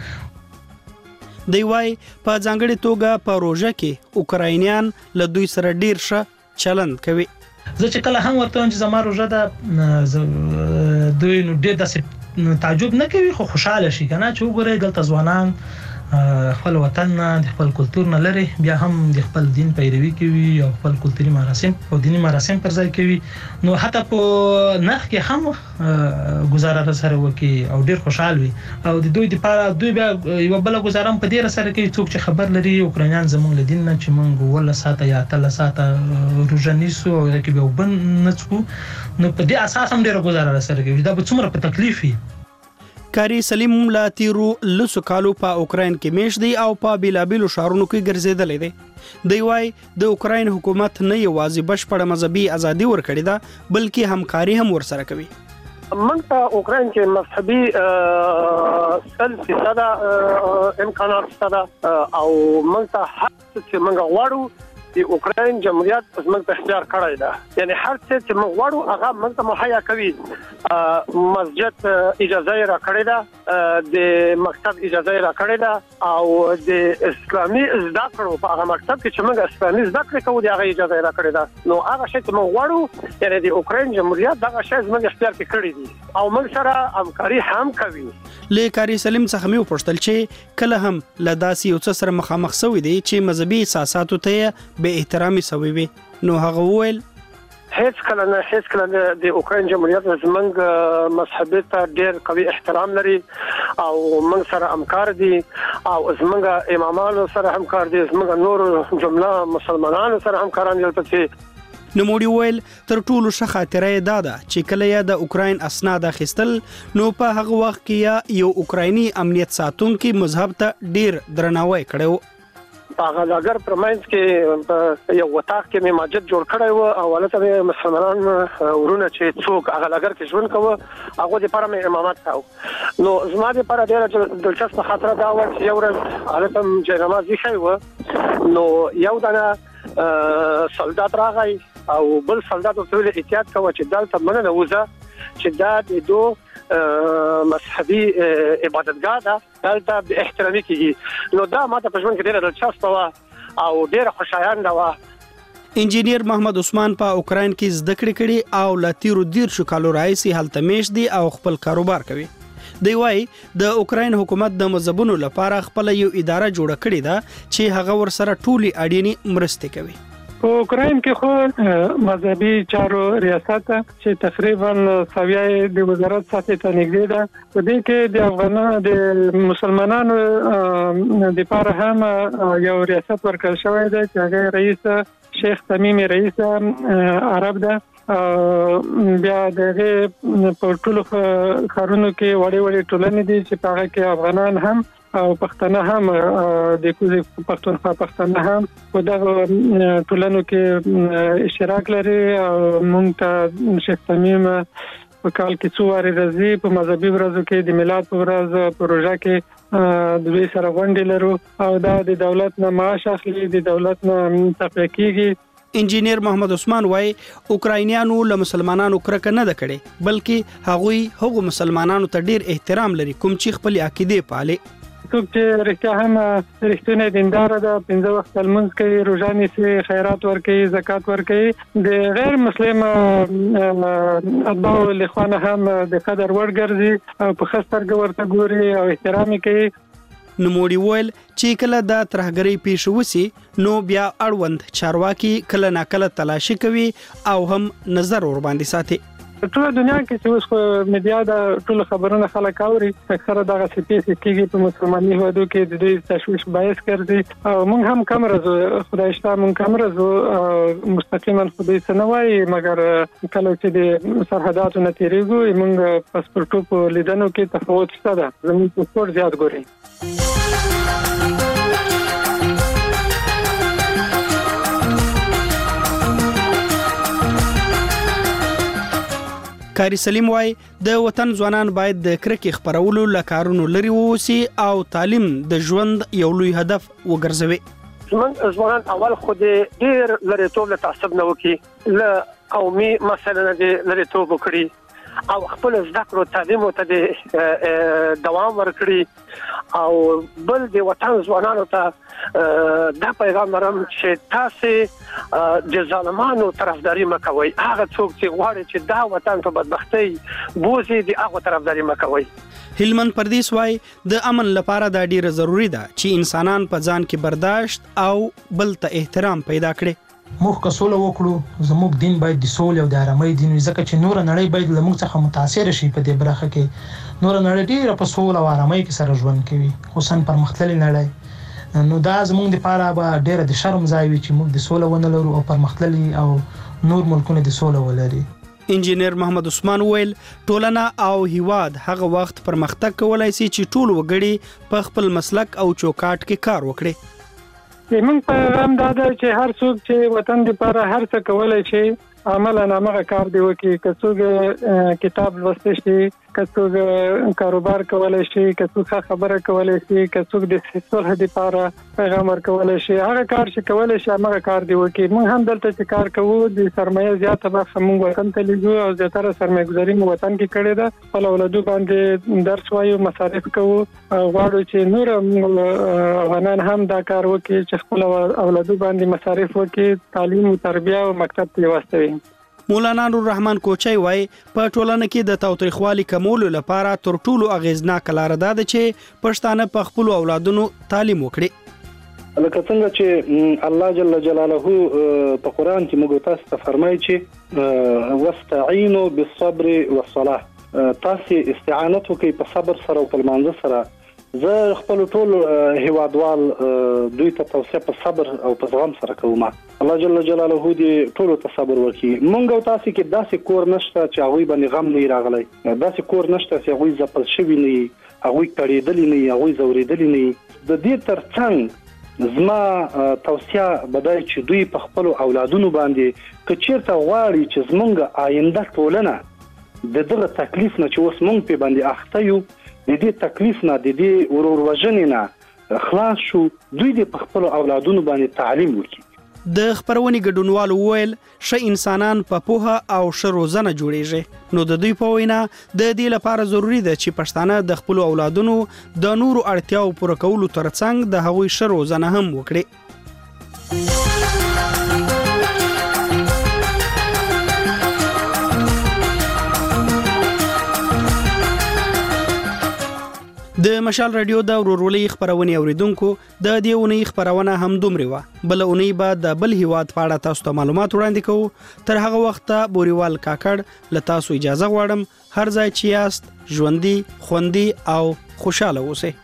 دی وای په ځانګړي توګه په روژه کې اوکراینیان له دوی سره ډیر ښه چلند کوي. زه چې کله هم ورته چې زما روژه ده دوی نو ډېر داسې تعجب نه کوي خو خوشاله شي کنه چې وګورئ دلته ځوانان خپل وطن نه د خپل کلتور نه لري، بیا هم د خپل دین پیروي کوي او خپل کلتوري مراسم او دینی مراسم پر ځای کوي. نو حتی په نخ کې هم گزاره سره وکي او ډیر خوشاله وي او د دوی لپاره دوی بیا یو بل گزاره په دې سره کوي څوک چې خبر لري اوکراینیان زموږ له دین نه چې موږ ولا ساته یا تل ساته روزنیسو او کې به وبن نڅو نو په دې اساس هم ډیر گزاره سره کوي. دا به څومره په تکلیف وي. کاری سلیم لا تیرو لسو کالو په اوکراین کې میش دی او په بیلابیلو شهرونو کې ګرځیدل دي. دی وای د اوکراین حکومت نه یوازې بشپړه مذهبي ازادي ورکړې ده بلکې همکاري هم ورسره کوي. موږ په اوکراین کې مذهبي سلسله امکانات شته او موږ ته هر څه موږ غواړو د اوکراین جمهوریت زموږ په اختیار کړی ده، یعنی هر څه چې موږ غواړو هغه موږ ته مهیا کوي. مسجد اجازه یې راکړې ده د مکتب اجازه راکړې ده او د اسلامي زده کړو په هغه مکتب کې چې موږ اسلامي زده کړې کوو د هغه اجازه راکړې ده. نو هغه شی چې موږ غواړو یعنی د اوکراین جمهوریت دغه شی زموږ اختیار کې کړی دي او موږ سره همکاري هم کوي. لیکاري سلیم څخه مې وپوښتل چې کله هم لداسي او څه سره مخامخ شوی دی چې مذهبي احساساتو ته به احترامي شوی وي، نو هغه وویل هیڅ کله نه د اوکراین جمهوریت زمونږ مذهبي ته ډېر قوي احترام لري او موږ سره همکار دي او زمونږ امامانو سره همکار دي، زمونږ نور جمله مسلمانانو سره همکاران دي. پسې نوموړي وویل تر ټولو ښه خاطره یې دا ده چې کله یا د اوکراین اسناد اخیستل نو په هغه وخت کې یا یو اوکرایني امنیت ساتونکي مذهب ته ډېر درناوی کړی و. هغه لګر پرمنځ کې یو وطاق کې می مسجد جوړ کړی و او ولته مسلمانان ورونه چې څوک هغه لګر کې ژوند کوي هغه د پاره می امامت کاو. نو زما د پاره ډېر دلچسپ خاطره دا و چې یو ورځ هغه چې نماز یې شوی نو یو دانه سولدات راغی او بل سولدات ته ویل احتیاط کوه چې دلته مننه وزه چې دا د دوه مذهبي عبادتګاه ده دلته به احترامي کیږي. نو دا ماته په ژوند کې ډېر دلچسپ و او ډېر خوشایند و. انجینیر محمد عثمان په اوکراین کې زده کړې کړې او لا تیرو 13 کالو راځي هلته میش دي او خپل کاروبار کوي. دی وايي د اوکراین حکومت د مذهبونو لپاره خپل یو اداره جوړه کړې ده چې هغه ورسره ټولي اړینې مرستې کوي. په اوکراین کې خو مذهبي چارو ریاست چې تقریبا سویای د وزارت ساتي ته نږدې ده. په دې کې د افغانانو د مسلمانانو د لپاره هم یو ریاست ورکړل شوی دی چې هغه رئیس شیخ تمیم رئیس عرب ده. بیا دغه په ټولو خارونو کې وړي ټولنې دي چې په هغه کې افغانان هم او پښتانه هم د پښتونخوا پښتانه هم په دغه ټولنو کې اشتراک لري او موږ ته شیخ تمیم په کال کې څو واري راځي په مذهبي ورځو کې د میلاد په ورځ پروژه کې د دوی سره غونډې لرو او دا د دولت نه معاش اخلي، د دولت نه تقویه کیږي. انجینیر محمد عثمان وايي اوکراینیانو له مسلمانانو کرکه نه ده کړې بلکې هغه مسلمانانو ته ډیر احترام لري کوم چې خپل عقیده پالي. څوک چې رښتیا هم رښتونه دیندار ده 15 وخت لمونځ کوي، روزه نیسي، خیرات ورکوي، زکات ورکوي، د غیر مسلم اتباع له خوا هم د قدر وړ ګرځي او په خسترګ ورته ګوري او احترام کوي. نوموړي وویل چې کله د ترهګرۍ پیښه وسی نو بیا اړوند چارواکي کله ناکله تلاشي کوي او هم نظر ور باندې ساتي. ټول دنیا کې چې اوس میډیا د ټول خبرونه خلک اوري اکثره دغه سپیس کېږي په مسلمانۍ هوادو کې د دې تشویش باعث ګرځي او موږ هم کمرز خدای شته موږ کمرز مستقیما خدای سنوي مګر کله چې د سرحداتو نتیریږي موږ پاسپورتو په لیدنو کې تفاوت شته ده زموږ پاسپورت زیات ګوري. کاری سلیم وايي د وطن ځوانان باید د کرکې خبرولو لکارونو لري ووسی او تعلیم د ژوند یو لوی هدف وګرځوي. زمونږ ځوانان اول خو ډېر لري توب له تعصب نه وکي له قومي مسله نه لري توب وکړي او خپل زده کړو تعلیم ته د دوام ورکړي او بل د وطن ځوانانو ته دا پیغام لرم چې تاسو د ظالمانو طرفداري مکوئ. هغه څوک چې غواړي چې دا وطن په بدبختۍ بوزي د هغه طرفداري مکوئ. هلمند پردیس وايي د امن لپاره دا ډیره ضروری ده چې انسانان په ځان کې برداشت او بل ته احترام پیدا کړي. موږ که سوله وکړو زموږ دین باید د سولې او د آرامۍ دین وي ځکه چې نور نړۍ باید له موږ څخه متاثر شي په دې برخه کې. نور نړۍ ډیره په سوله او آرامۍ کې سره ژوند کوي خصوصا پرمختللې نړۍ. نو دا زموږ لپاره به ډیره د شرم ځای وي چې موږ د سوله ونه لرو او پرمختللي او نور ملکونه د سوله ولري. انجینیر محمد عثمان ویل ټولنه او هیواد هغه وخت پرمختګ کولای شي چې ټول وګړي په خپل مسلک او چوکاټ کې کار وکړي. موږ پیغام دا ده چې هر څوک چې وطن لپاره هر څه کولای شي عملاً هغه کار دی وکړي. که څوک کتاب لوستی شي که څوک کاروبار کولای شي، که څوک خبره کولای شي، که څوک د صلح لپاره پیغام ورکولای شي، هغه کار چې کولای شي هغه کار دی وکړي. موږ هم دلته چې کار کوو د سرمایه زیاته برخه موږ وطن ته لیږو او زیاتره سرمایه گذاري موږ وطن کې کړې ده. خپل اولادو باندې درس وایو، مصارف کوو، غواړو چې نور افغانان هم دا کار وکړي چې خپل اولادو باندې مصارف وکړي، تعلیم او تربیه او مکتب ته واستوي. مولانا نور رحمان کوچي وای په ټولنه کې د تاوتریخوالي کمولو لپاره تر ټولو اغیزناک لار ده چې پښتانه په خپل اولادونو تعلیم وکړي. لکه څنګه چې الله جل جلاله په قران کې موږ تاسو ته فرمایي چې واستعینوا بالصبر والصلاه، تاسو استعانت وکړئ په صبر سره او په لمانځه سره. زه خپل ټول هیوادوال دوی ته توصیه په صبر او په زغم سره کوم. الله جل جلاله دې ټول ته صبر وکړي. مونږ او تاسو کې داسې کور نشته چې هغه باندې غم نه راغلی، داسې کور نشته چې هغه ځپل شوی نه، هغه کړیدلی نه، هغه زوریدلی نه. د دې ترڅنګ زما توصیه بدای چې دوی په خپل اولادونو باندې کچیرته غواړي چې زمونږ آینده ټولنه د دغه تکلیف نه چې اوس مونږ په باندې اخته یو، د دې تکلیف نه، د دې ورور وژنې نه خلاص شو، دوی د خپل اولادونو باندې تعلیم وکړي. د خبرونې ګډونوالو وویل ښه انسانان په پوهه او ښه روزنه جوړیږي. نو د دوی په وینا د دې لپاره ضروری ده چې پښتانه د خپل اولادونو د نورو اړتیاو پوره کولو ترڅنګ د هغوی ښه روزنه هم وکړي. د مشال رادیو د ورورولۍ خبرونه اوریدونکو د دې اونۍ خبرونه هم دومره و. بل اونۍ به د بل هیواد په اړه تاسو ته معلومات وړاندې کوو. تر هغه وخته بوريوال کاکړ له تاسو اجازه غواړم. هر ځای چې یاست ژوندۍ، خوندي او خوشاله اوسئ.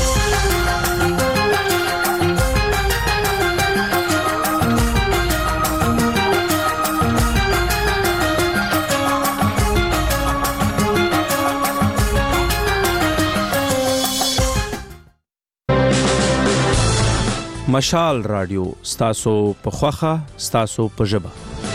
مشال رادیو ستاسو په خوخه، ستاسو په ژبه.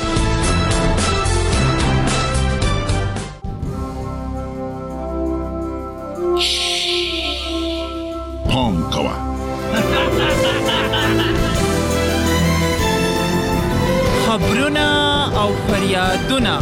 پام کوه. خبرونه او فریادونه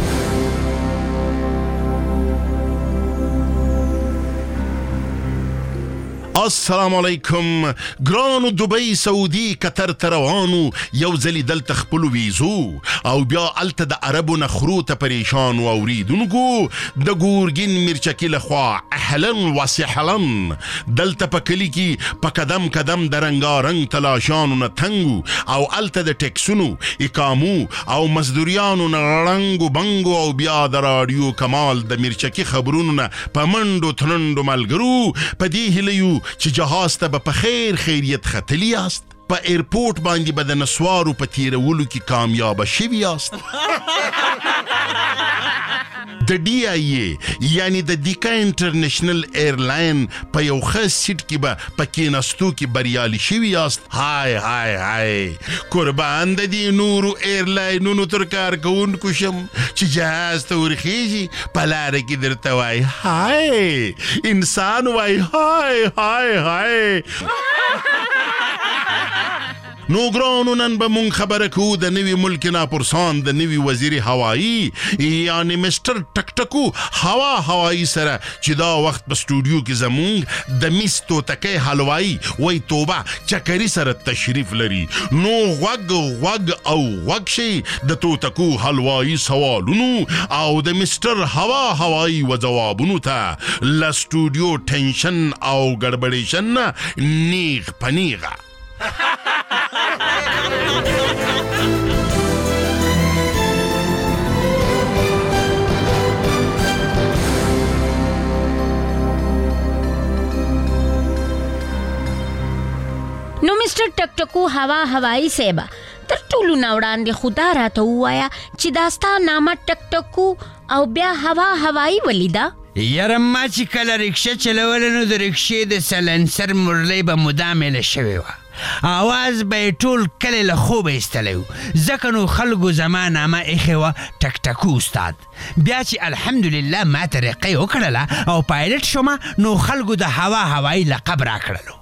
السلام علیکم. ګرانو دبی، سعودي، قطر ته روانو، یو ځلې دلته خپلو ویزو او بیا هلته د عربو نخرو ته پریشان و اوریدونکو د ګورګین میرچکي لخوا اهلا وسهلا. دلته په کلي کې په قدم قدم د رنګارنګ تلاشانو نه تنګو او هلته د ټیکسونو، اقامو او مزدوریانو نه رنګو بنګو او بیا د راډیو کمال د میرچکي خبرونو نه په منډو ترنډو ملګرو په دې هیله چې جهاز ته به په خیریت ختلی یاست، په ایرپورټ باندې به د نسوارو په تیرولو کې کامیاب شوي یاست. د ډي آی ای یعنی د دیکا انټرنیشنل ایرلاین په یو خاص سیټ کې به په کېناستو کې بریالي شوي یاست. هاي هاي هاي قربان د دې نورو ایرلاینونو تر کارکوونکو شم چې جهاز ته ورخیږي په لاره کې درته وایي هاي، انسان وایي هاي هاي هاي. نو ګرانو، نن به مونږ خبره کوو د نوي ملک ناپرسان د نوي وزیر هوایی یعنی مستر ټکټکو هوایی سره چې دا وخت په سټوډیو کې زمونږ د میس توتکۍ حلوایی وای توبه چکري سره تشریف لري. نو غوږ او غوږ شي د توتکو حلوایی سوالونو او د مستر هوایی و جوابونو ته له سټوډیو ټینشن او ګډبډیشن نیغ پنیغه. نو مستر ټکټکو هوایی صاحب، تر ټولو نه وړاندې خدا راته ووایه چې دا ستا نامه ټکټکو او بیا هوایی ولیده؟ یاره ما چې کله رکشه چلوله نو د رکشې د سلنسر مرلۍ به مدام ایله شوې وه. आواز به ټول کلی له خوبه ایستلی و، ځکه نو خلکو زما نامه ایښې وه ټکټکو استاد. بیا چې الحمدلله ما ترقۍ وکړله او پایلټ شومه، نو خلکو د هوایي لقب راکړلو.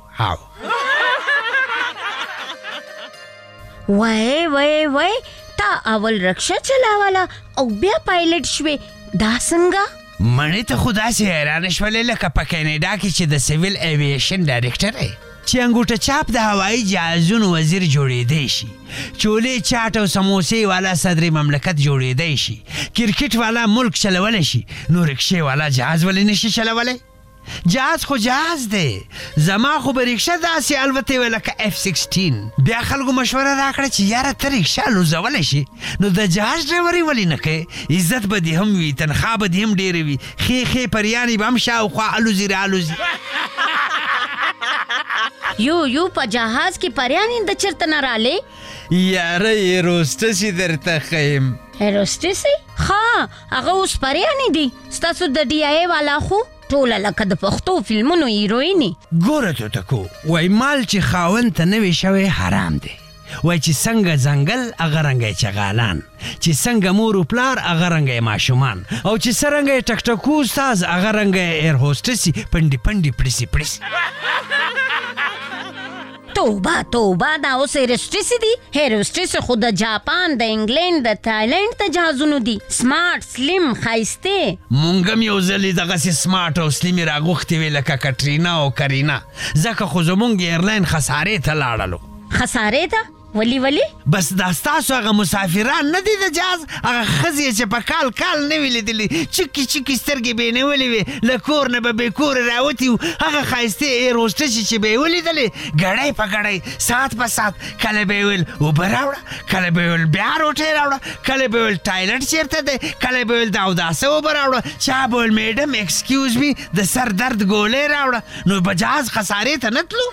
وای تا اول رکشه چلاواله او بیا پایلټ شوې، دا څنګه؟ مړې ته خو داسې حیرانه شولې لکه په کینیډا کې چې د سیویل ایویشن ډایرکټر دی چې انګوټه چاپ د هوایي جهازونو وزیر جوړېدی شي، چولې چاټ او سموسې والا صدر مملکت جوړېدی شي، کرکټ والا ملک چلولی شي، نو رکشې والا جهاز ولې نشي چلولی؟ جهاز خو جهاز دی، زما خو به رکشه داسې الوتې وه لکه F-16. بیا خلکو مشوره راکړه چې یاره ته رکشه الوزولی شي، نو د جهاز ډریوري ولې نه کوې؟ عزت به دې هم وي، تنخوا به دې هم ډېرې وي، ښې پریانې به هم شاوخوا الوزي رالوزي. یو په جهاز کې پریانې د چرته نه رالې؟ یاره ایروسټسي درته ښیم. ایروسټسي؟ ښه، هغه اوس پریانې دي، ستاسو د DIA والا خو ټوله لکه د پښتو فلمونو هیروینې. ګوره توتکو، وای مال چې خاوند ته نه وي شوی حرام دی، وای چې څنګه ځنګل هغه رنګه چغالان، چې څنګه مور و پلار هغه رنګه ماشومان، او چې څرنګه ټکټکو استاز هغه رنګه ایر هوسټسي پنډي پړسي پړسي. توبه دا اوس ایروسټسي دي؟ ایروسټس خو د جاپان، د انګلند، د تایلند د جهازونو دي، سمارټ سلیم ښایستې. مونږ هم یو ځلې دغسې سمارټ او سلیمې راغوښتې وې لکه کټرینا او کرینا، ځکه خو زمونږ ایرلاین خسارې ته لاړلو. خسارې ته؟ ولی؟ بس دا ستاسو هغه مسافران نه دي د جهاز، هغه ښځې چې په کال نه وي لیدلي، چکې سترګې به یې نیولې وې، له کور نه به بې کوره راوتي وو، هغه ښایستې ایر هوسټسې چې به یې ولیدلې ګړی په ګړی، ساعت په ساعت، کله به یې ویل اوبه راوړه، کله به یې ویل بیا روټۍ راوړه، کله به یې ویل ټایلټ چېرته دی، کله به یې ویل د اوداسه اوبه راوړه، چا به ویل میډم ایکسکیوز می د سر درد ګولۍ راوړه. نو په جهاز خسارې ته نه تلو.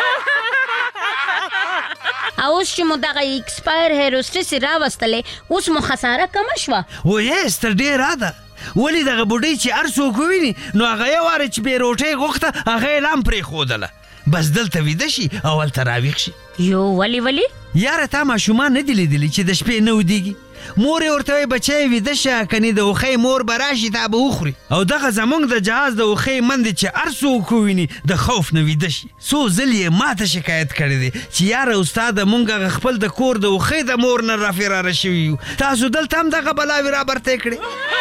اوس چې مو دغه ایکسپایر هیروسټسي راوستلې، اوس مو خساره کمه شوه؟ ویس تر ډېره ده. ولې دغه بوډۍ چې هر څوک وویني، نو هغه یو واره چې بې روټۍ غوښته هغه یې لا هم پرېښودله، بس دلته ویده شي او هلته راویښ شي. ولی؟ یاره تا ماشومان نه دي لیدلي چې د شپې نه ودېږي؟ مور یې ورته وایي بچی ویده شه، کنې د اوښۍ مور به راشي تا به وخوري. او دغه زمونږ د جهاز د اوښۍ مندې چې هر څوک وویني د خوف نه ویده شي. څو ځلې یې ما ته شکایت کړی دی چې یاره استاده مونږ هغه خپل د کور د اوښۍ د مور نه رافراره شوي یو، تاسو دلته هم دغه بلاوې رابرتی کړې.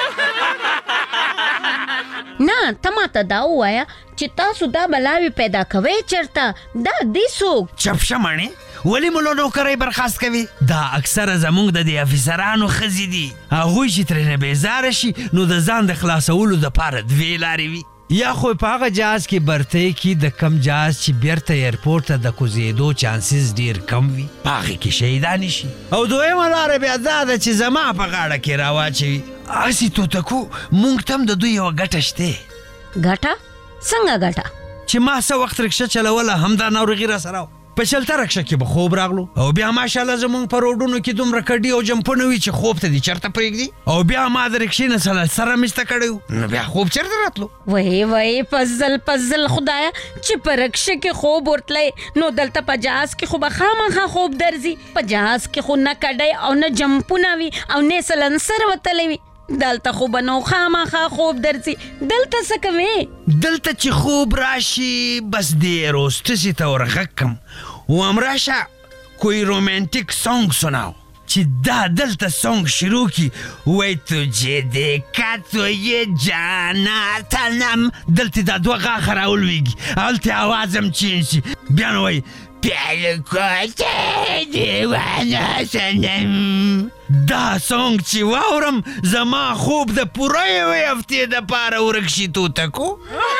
نه ته ماته دا ووایه چې تاسو دا بلاوې پیدا کوئ چېرته؟ دا دې څوک؟ چپ شه مڼې، ولې مو له نوکرۍ برخاست کوي؟ دا اکثره زمونږ د دې افیسرانو ښځې دي، هغوی چې ترېنه بیزاره شي نو د ځان د خلاصولو دپاره دوې لارې وي، یا خو په هغه جهاز کې برتۍ کي د کم جهاز چې بیرته ایرپورټ ته د کوزېدو چانسز ډېر کم وي، په هغې کې شهیدانې شي، او دویمه لاره بیا دا ده چې زما په غاړه کې راواچوي. هسې توتکو مونږ ته هم د دوی یوه ګټه شته. ګټه؟ څنګه ګټه؟ چې ما څه وخت رکشه چلوله همدا ناروغي را سره په چلته رکشه کې به خوب راغلو، او بیا ماشاءالله زمونږ په روډونو کې دومره کډي او جمپونه وي چې خوب ته دې چېرته پرېږدي، او بیا ما د رکشې نه سره مسته کړی و، نو بیا خوب چېرته راتلو؟ وای پزل خدایا چې په رکشه کې خوب ورتلی، نو دلته په جهاز کې خو به خامخا خوب درځي. په جهاز کې خو نه کډی او نه جمپونه وي او نه سلنسر وتلی وي، دلته خو به نو خامخا خوب درځي. دلته څه کوې؟ دلته چې خوب راشي بس دې ایروسټسي ته ورغږ کم وام راشه کوئی رومانټیک سانګ سناو، چې دا دلته سانګ شروع کی، وای تجھے دیکھا تو یہ جانا تنم، دلته دا دوه غاښه راولویږي، هلته آواز هم چینج شي، بیا نو وایي پیل کوچه دیوانه سنم. دا سانګ چې واورم زما خوب د پوره یوې هفتې دپاره ورک شي توتکو.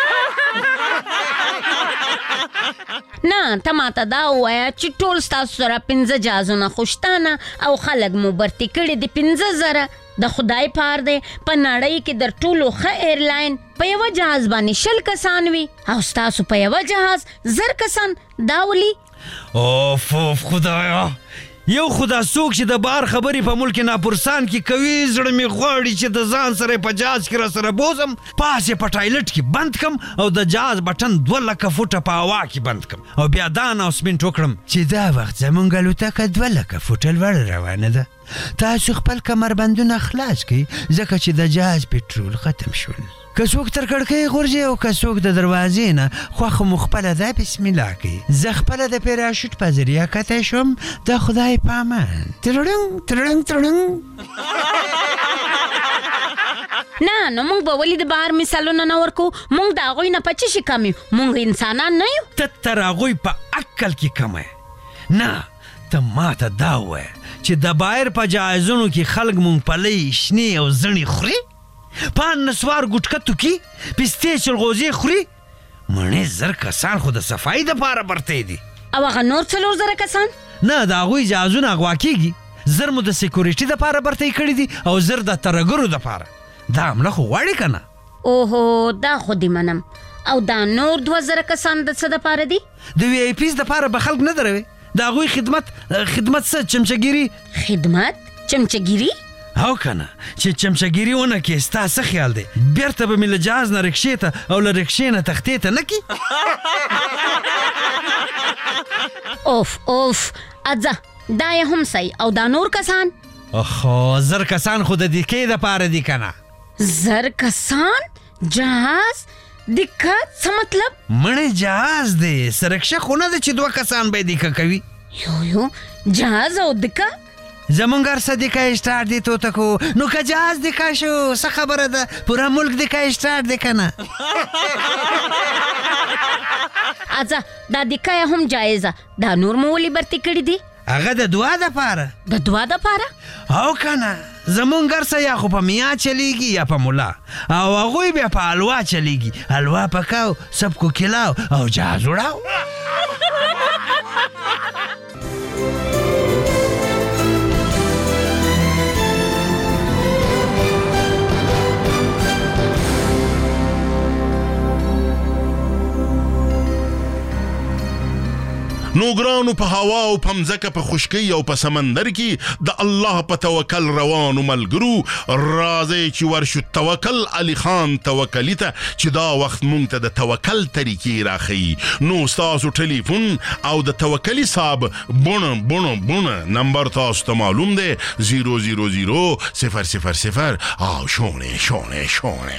نه ته ماته دا ووایه چې ټول ستاسو سره 5 جهازونه خوشتانه او خلک مو برتي کړي دي 15,000. د خدای پار دی په نړۍ کې در ټولو ښه ایرلاین په یوه جهاز باندې 20 کسان وي او ستاسو په یوه جهاز 1000 کسان. دا ولي؟ اوف خدایا، یو خدا څوک چې د بار خبرې په ملک ناپرسان کې کوي زړه مې غواړي چې د ځان سره په جاز کې را سره بوزم پاسې په ټایلټ کې بند کم او د جاز بټن 2 لکه فوټه په هوا کې بند کم او بیا دا اناونسمنټ وکړم چې دا وخت زمونږ الوتکه 2 لکه فوټه لوړ روانه ده تاسو خپل کمربندونه خلاص کړئ ځکه چې د جاز پټرول ختم شول که څوک تر کړکۍ غورځي او که څوک د دروازې نه خوښه مو خپله ده بسم الله کوي زه خپله د پیراشوټ په ذریعه کتی شوم د خدای په امان ترړنګ ترړنګ ترړنګ نه نو موږ به ولې د بهر مثالونه نه ورکو موږ د هغوی نه په څه شي کم یو موږ انسانان نه یو ته تر هغوی په عقل کې کم یې نه ته ماته دا ووایه چې د بایر په جهازونو کې خلک مونګپلۍ شنې او زڼې خوري پان نسوار ګوټکتو کې پستې چلغوزې خوري مڼې 1000 کسان خو د صفایي دپاره برتی دي او هغه نور 4000 کسان نه د هغوی جهازونه اغوا کېږي 1000 مو د سیکورټي دپاره برتی کړي دي او 1000 د ترهګرو دپاره دا حمله خو غواړي که نه اوهو دا خو دې منم او دا نور 2000 کسان د څه دپاره دي د وی آی پیز دپاره به خلک نه دروي د هغوی خدمت څه چمچهګیري خدمت چمچهګیري او کنه چې چمچهګیري ونه کې ستا څه خیال دی بیرته به مې له جهاز نه رکشې ته او له رکشې نه تختې ته نه کي اوف اځه دا یې هم صحیح او دا نور کسان خو 1000 کسان خو د دیکې دپاره دي که نه 1000 کسان جهاز دیکه څه مطلب مړی جهاز دی سرکشه خو نه ده چې 2 کسان به یې دیکه کوي یو جهاز او دیکه زمونږ هر څه دیکه اسټارټ دی توتکو نو که جهاز دیکه شو څه خبره ده پوره ملک دیکه اسټارټ دی که نه اځه دا دیکه یې هم جایزه دا نور مو ولې برتي کړي دي هغه د دعا دپاره د دعا دپاره او که نه زمونږ هر څه یا خو په میا چلیږي یا په ملا او هغوی بیا په حلوا چلیږي حلوا پکاو سبکو کلاو او جهاز وړاو نو ګرانو په هوا او په مځکه په خشکۍ او په سمندر کې د الله په توکل روانو ملګرو راځئ چې ورشو توکل علي خان توکلي ته چې دا وخت مونږ ته د توکل طریقې راښیي نو ستاسو ټلیفون او د توکلي صاحب بونه نمبر تاسو ته معلوم دی 000 او شونه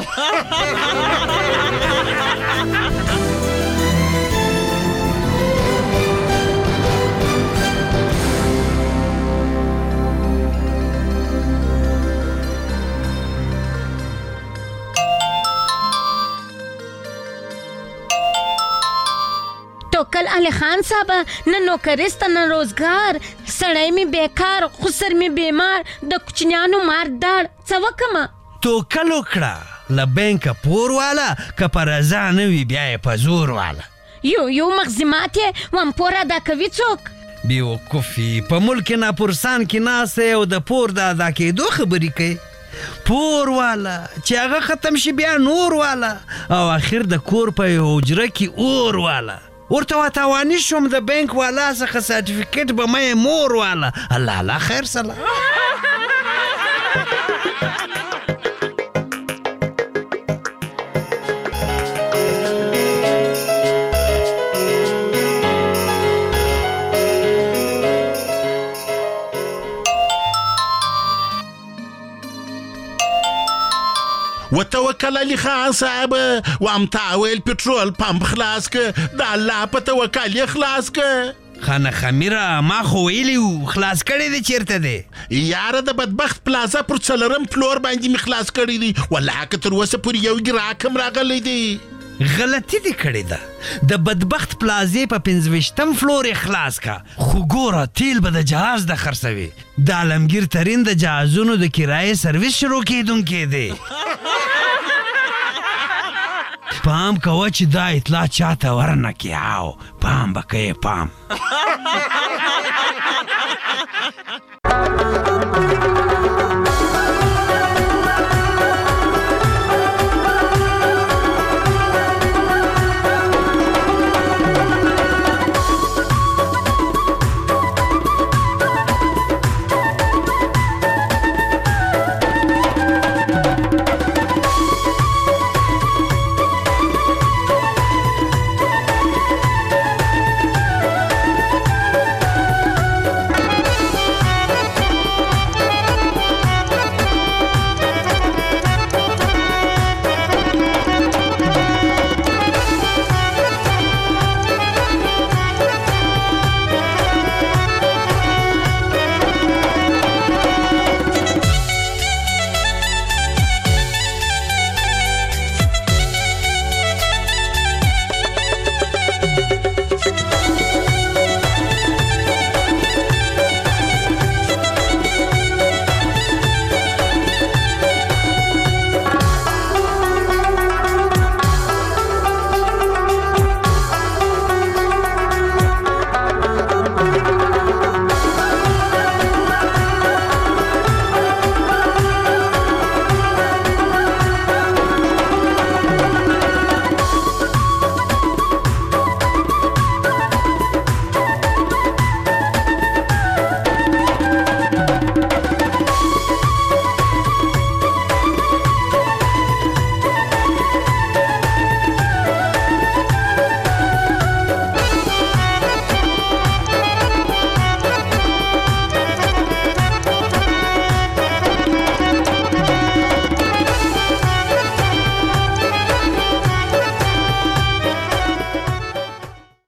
توکل علی خان صاحب نه نوکرست نه روزګار سړی می بیکار خسر می بیمار د کوچنیانو مار داړ څه وکمه توکل وکړه له بینکه پور والا که په رضا نه وي بیا یې په زور والا یو مغزمات یې وم پور ادا کوي څوک بیوقوفي په ملک ناپرسان کې ناسته او د پور د ادا کېدو خبرې کوي پور والا چې هغه ختم شي بیا نور والا او اخر د کور په حجره کې اور والا ورته وتاواني شوم د بانک والا څخه سرټیفیکټ به مې مور والا الله خیر سلام وتوكل علي خان صاحب وعم تعويل بترول پمپ خلاص ک د الله په توکل خلاص ک خانه خمیره ما خو ویلیو خلاص کړی دی چیرته دی یاره د بدبخت پلازا پر څلورم فلور باندې می خلاص کړی دی والله که تر اوسه پورې یو ګراکم راغلی دی غلطی دی کړی ده د بدبخت پلازې په 25م فلور خلاص کا خو ګوره تیل به د جهاز د خرڅوي د عالمگیر ترین د جهازونو د کرایې سرویس شروع کیدونکې دی پام کوه چې دا اطلاع چاته ورنه کیاو پام بکې پام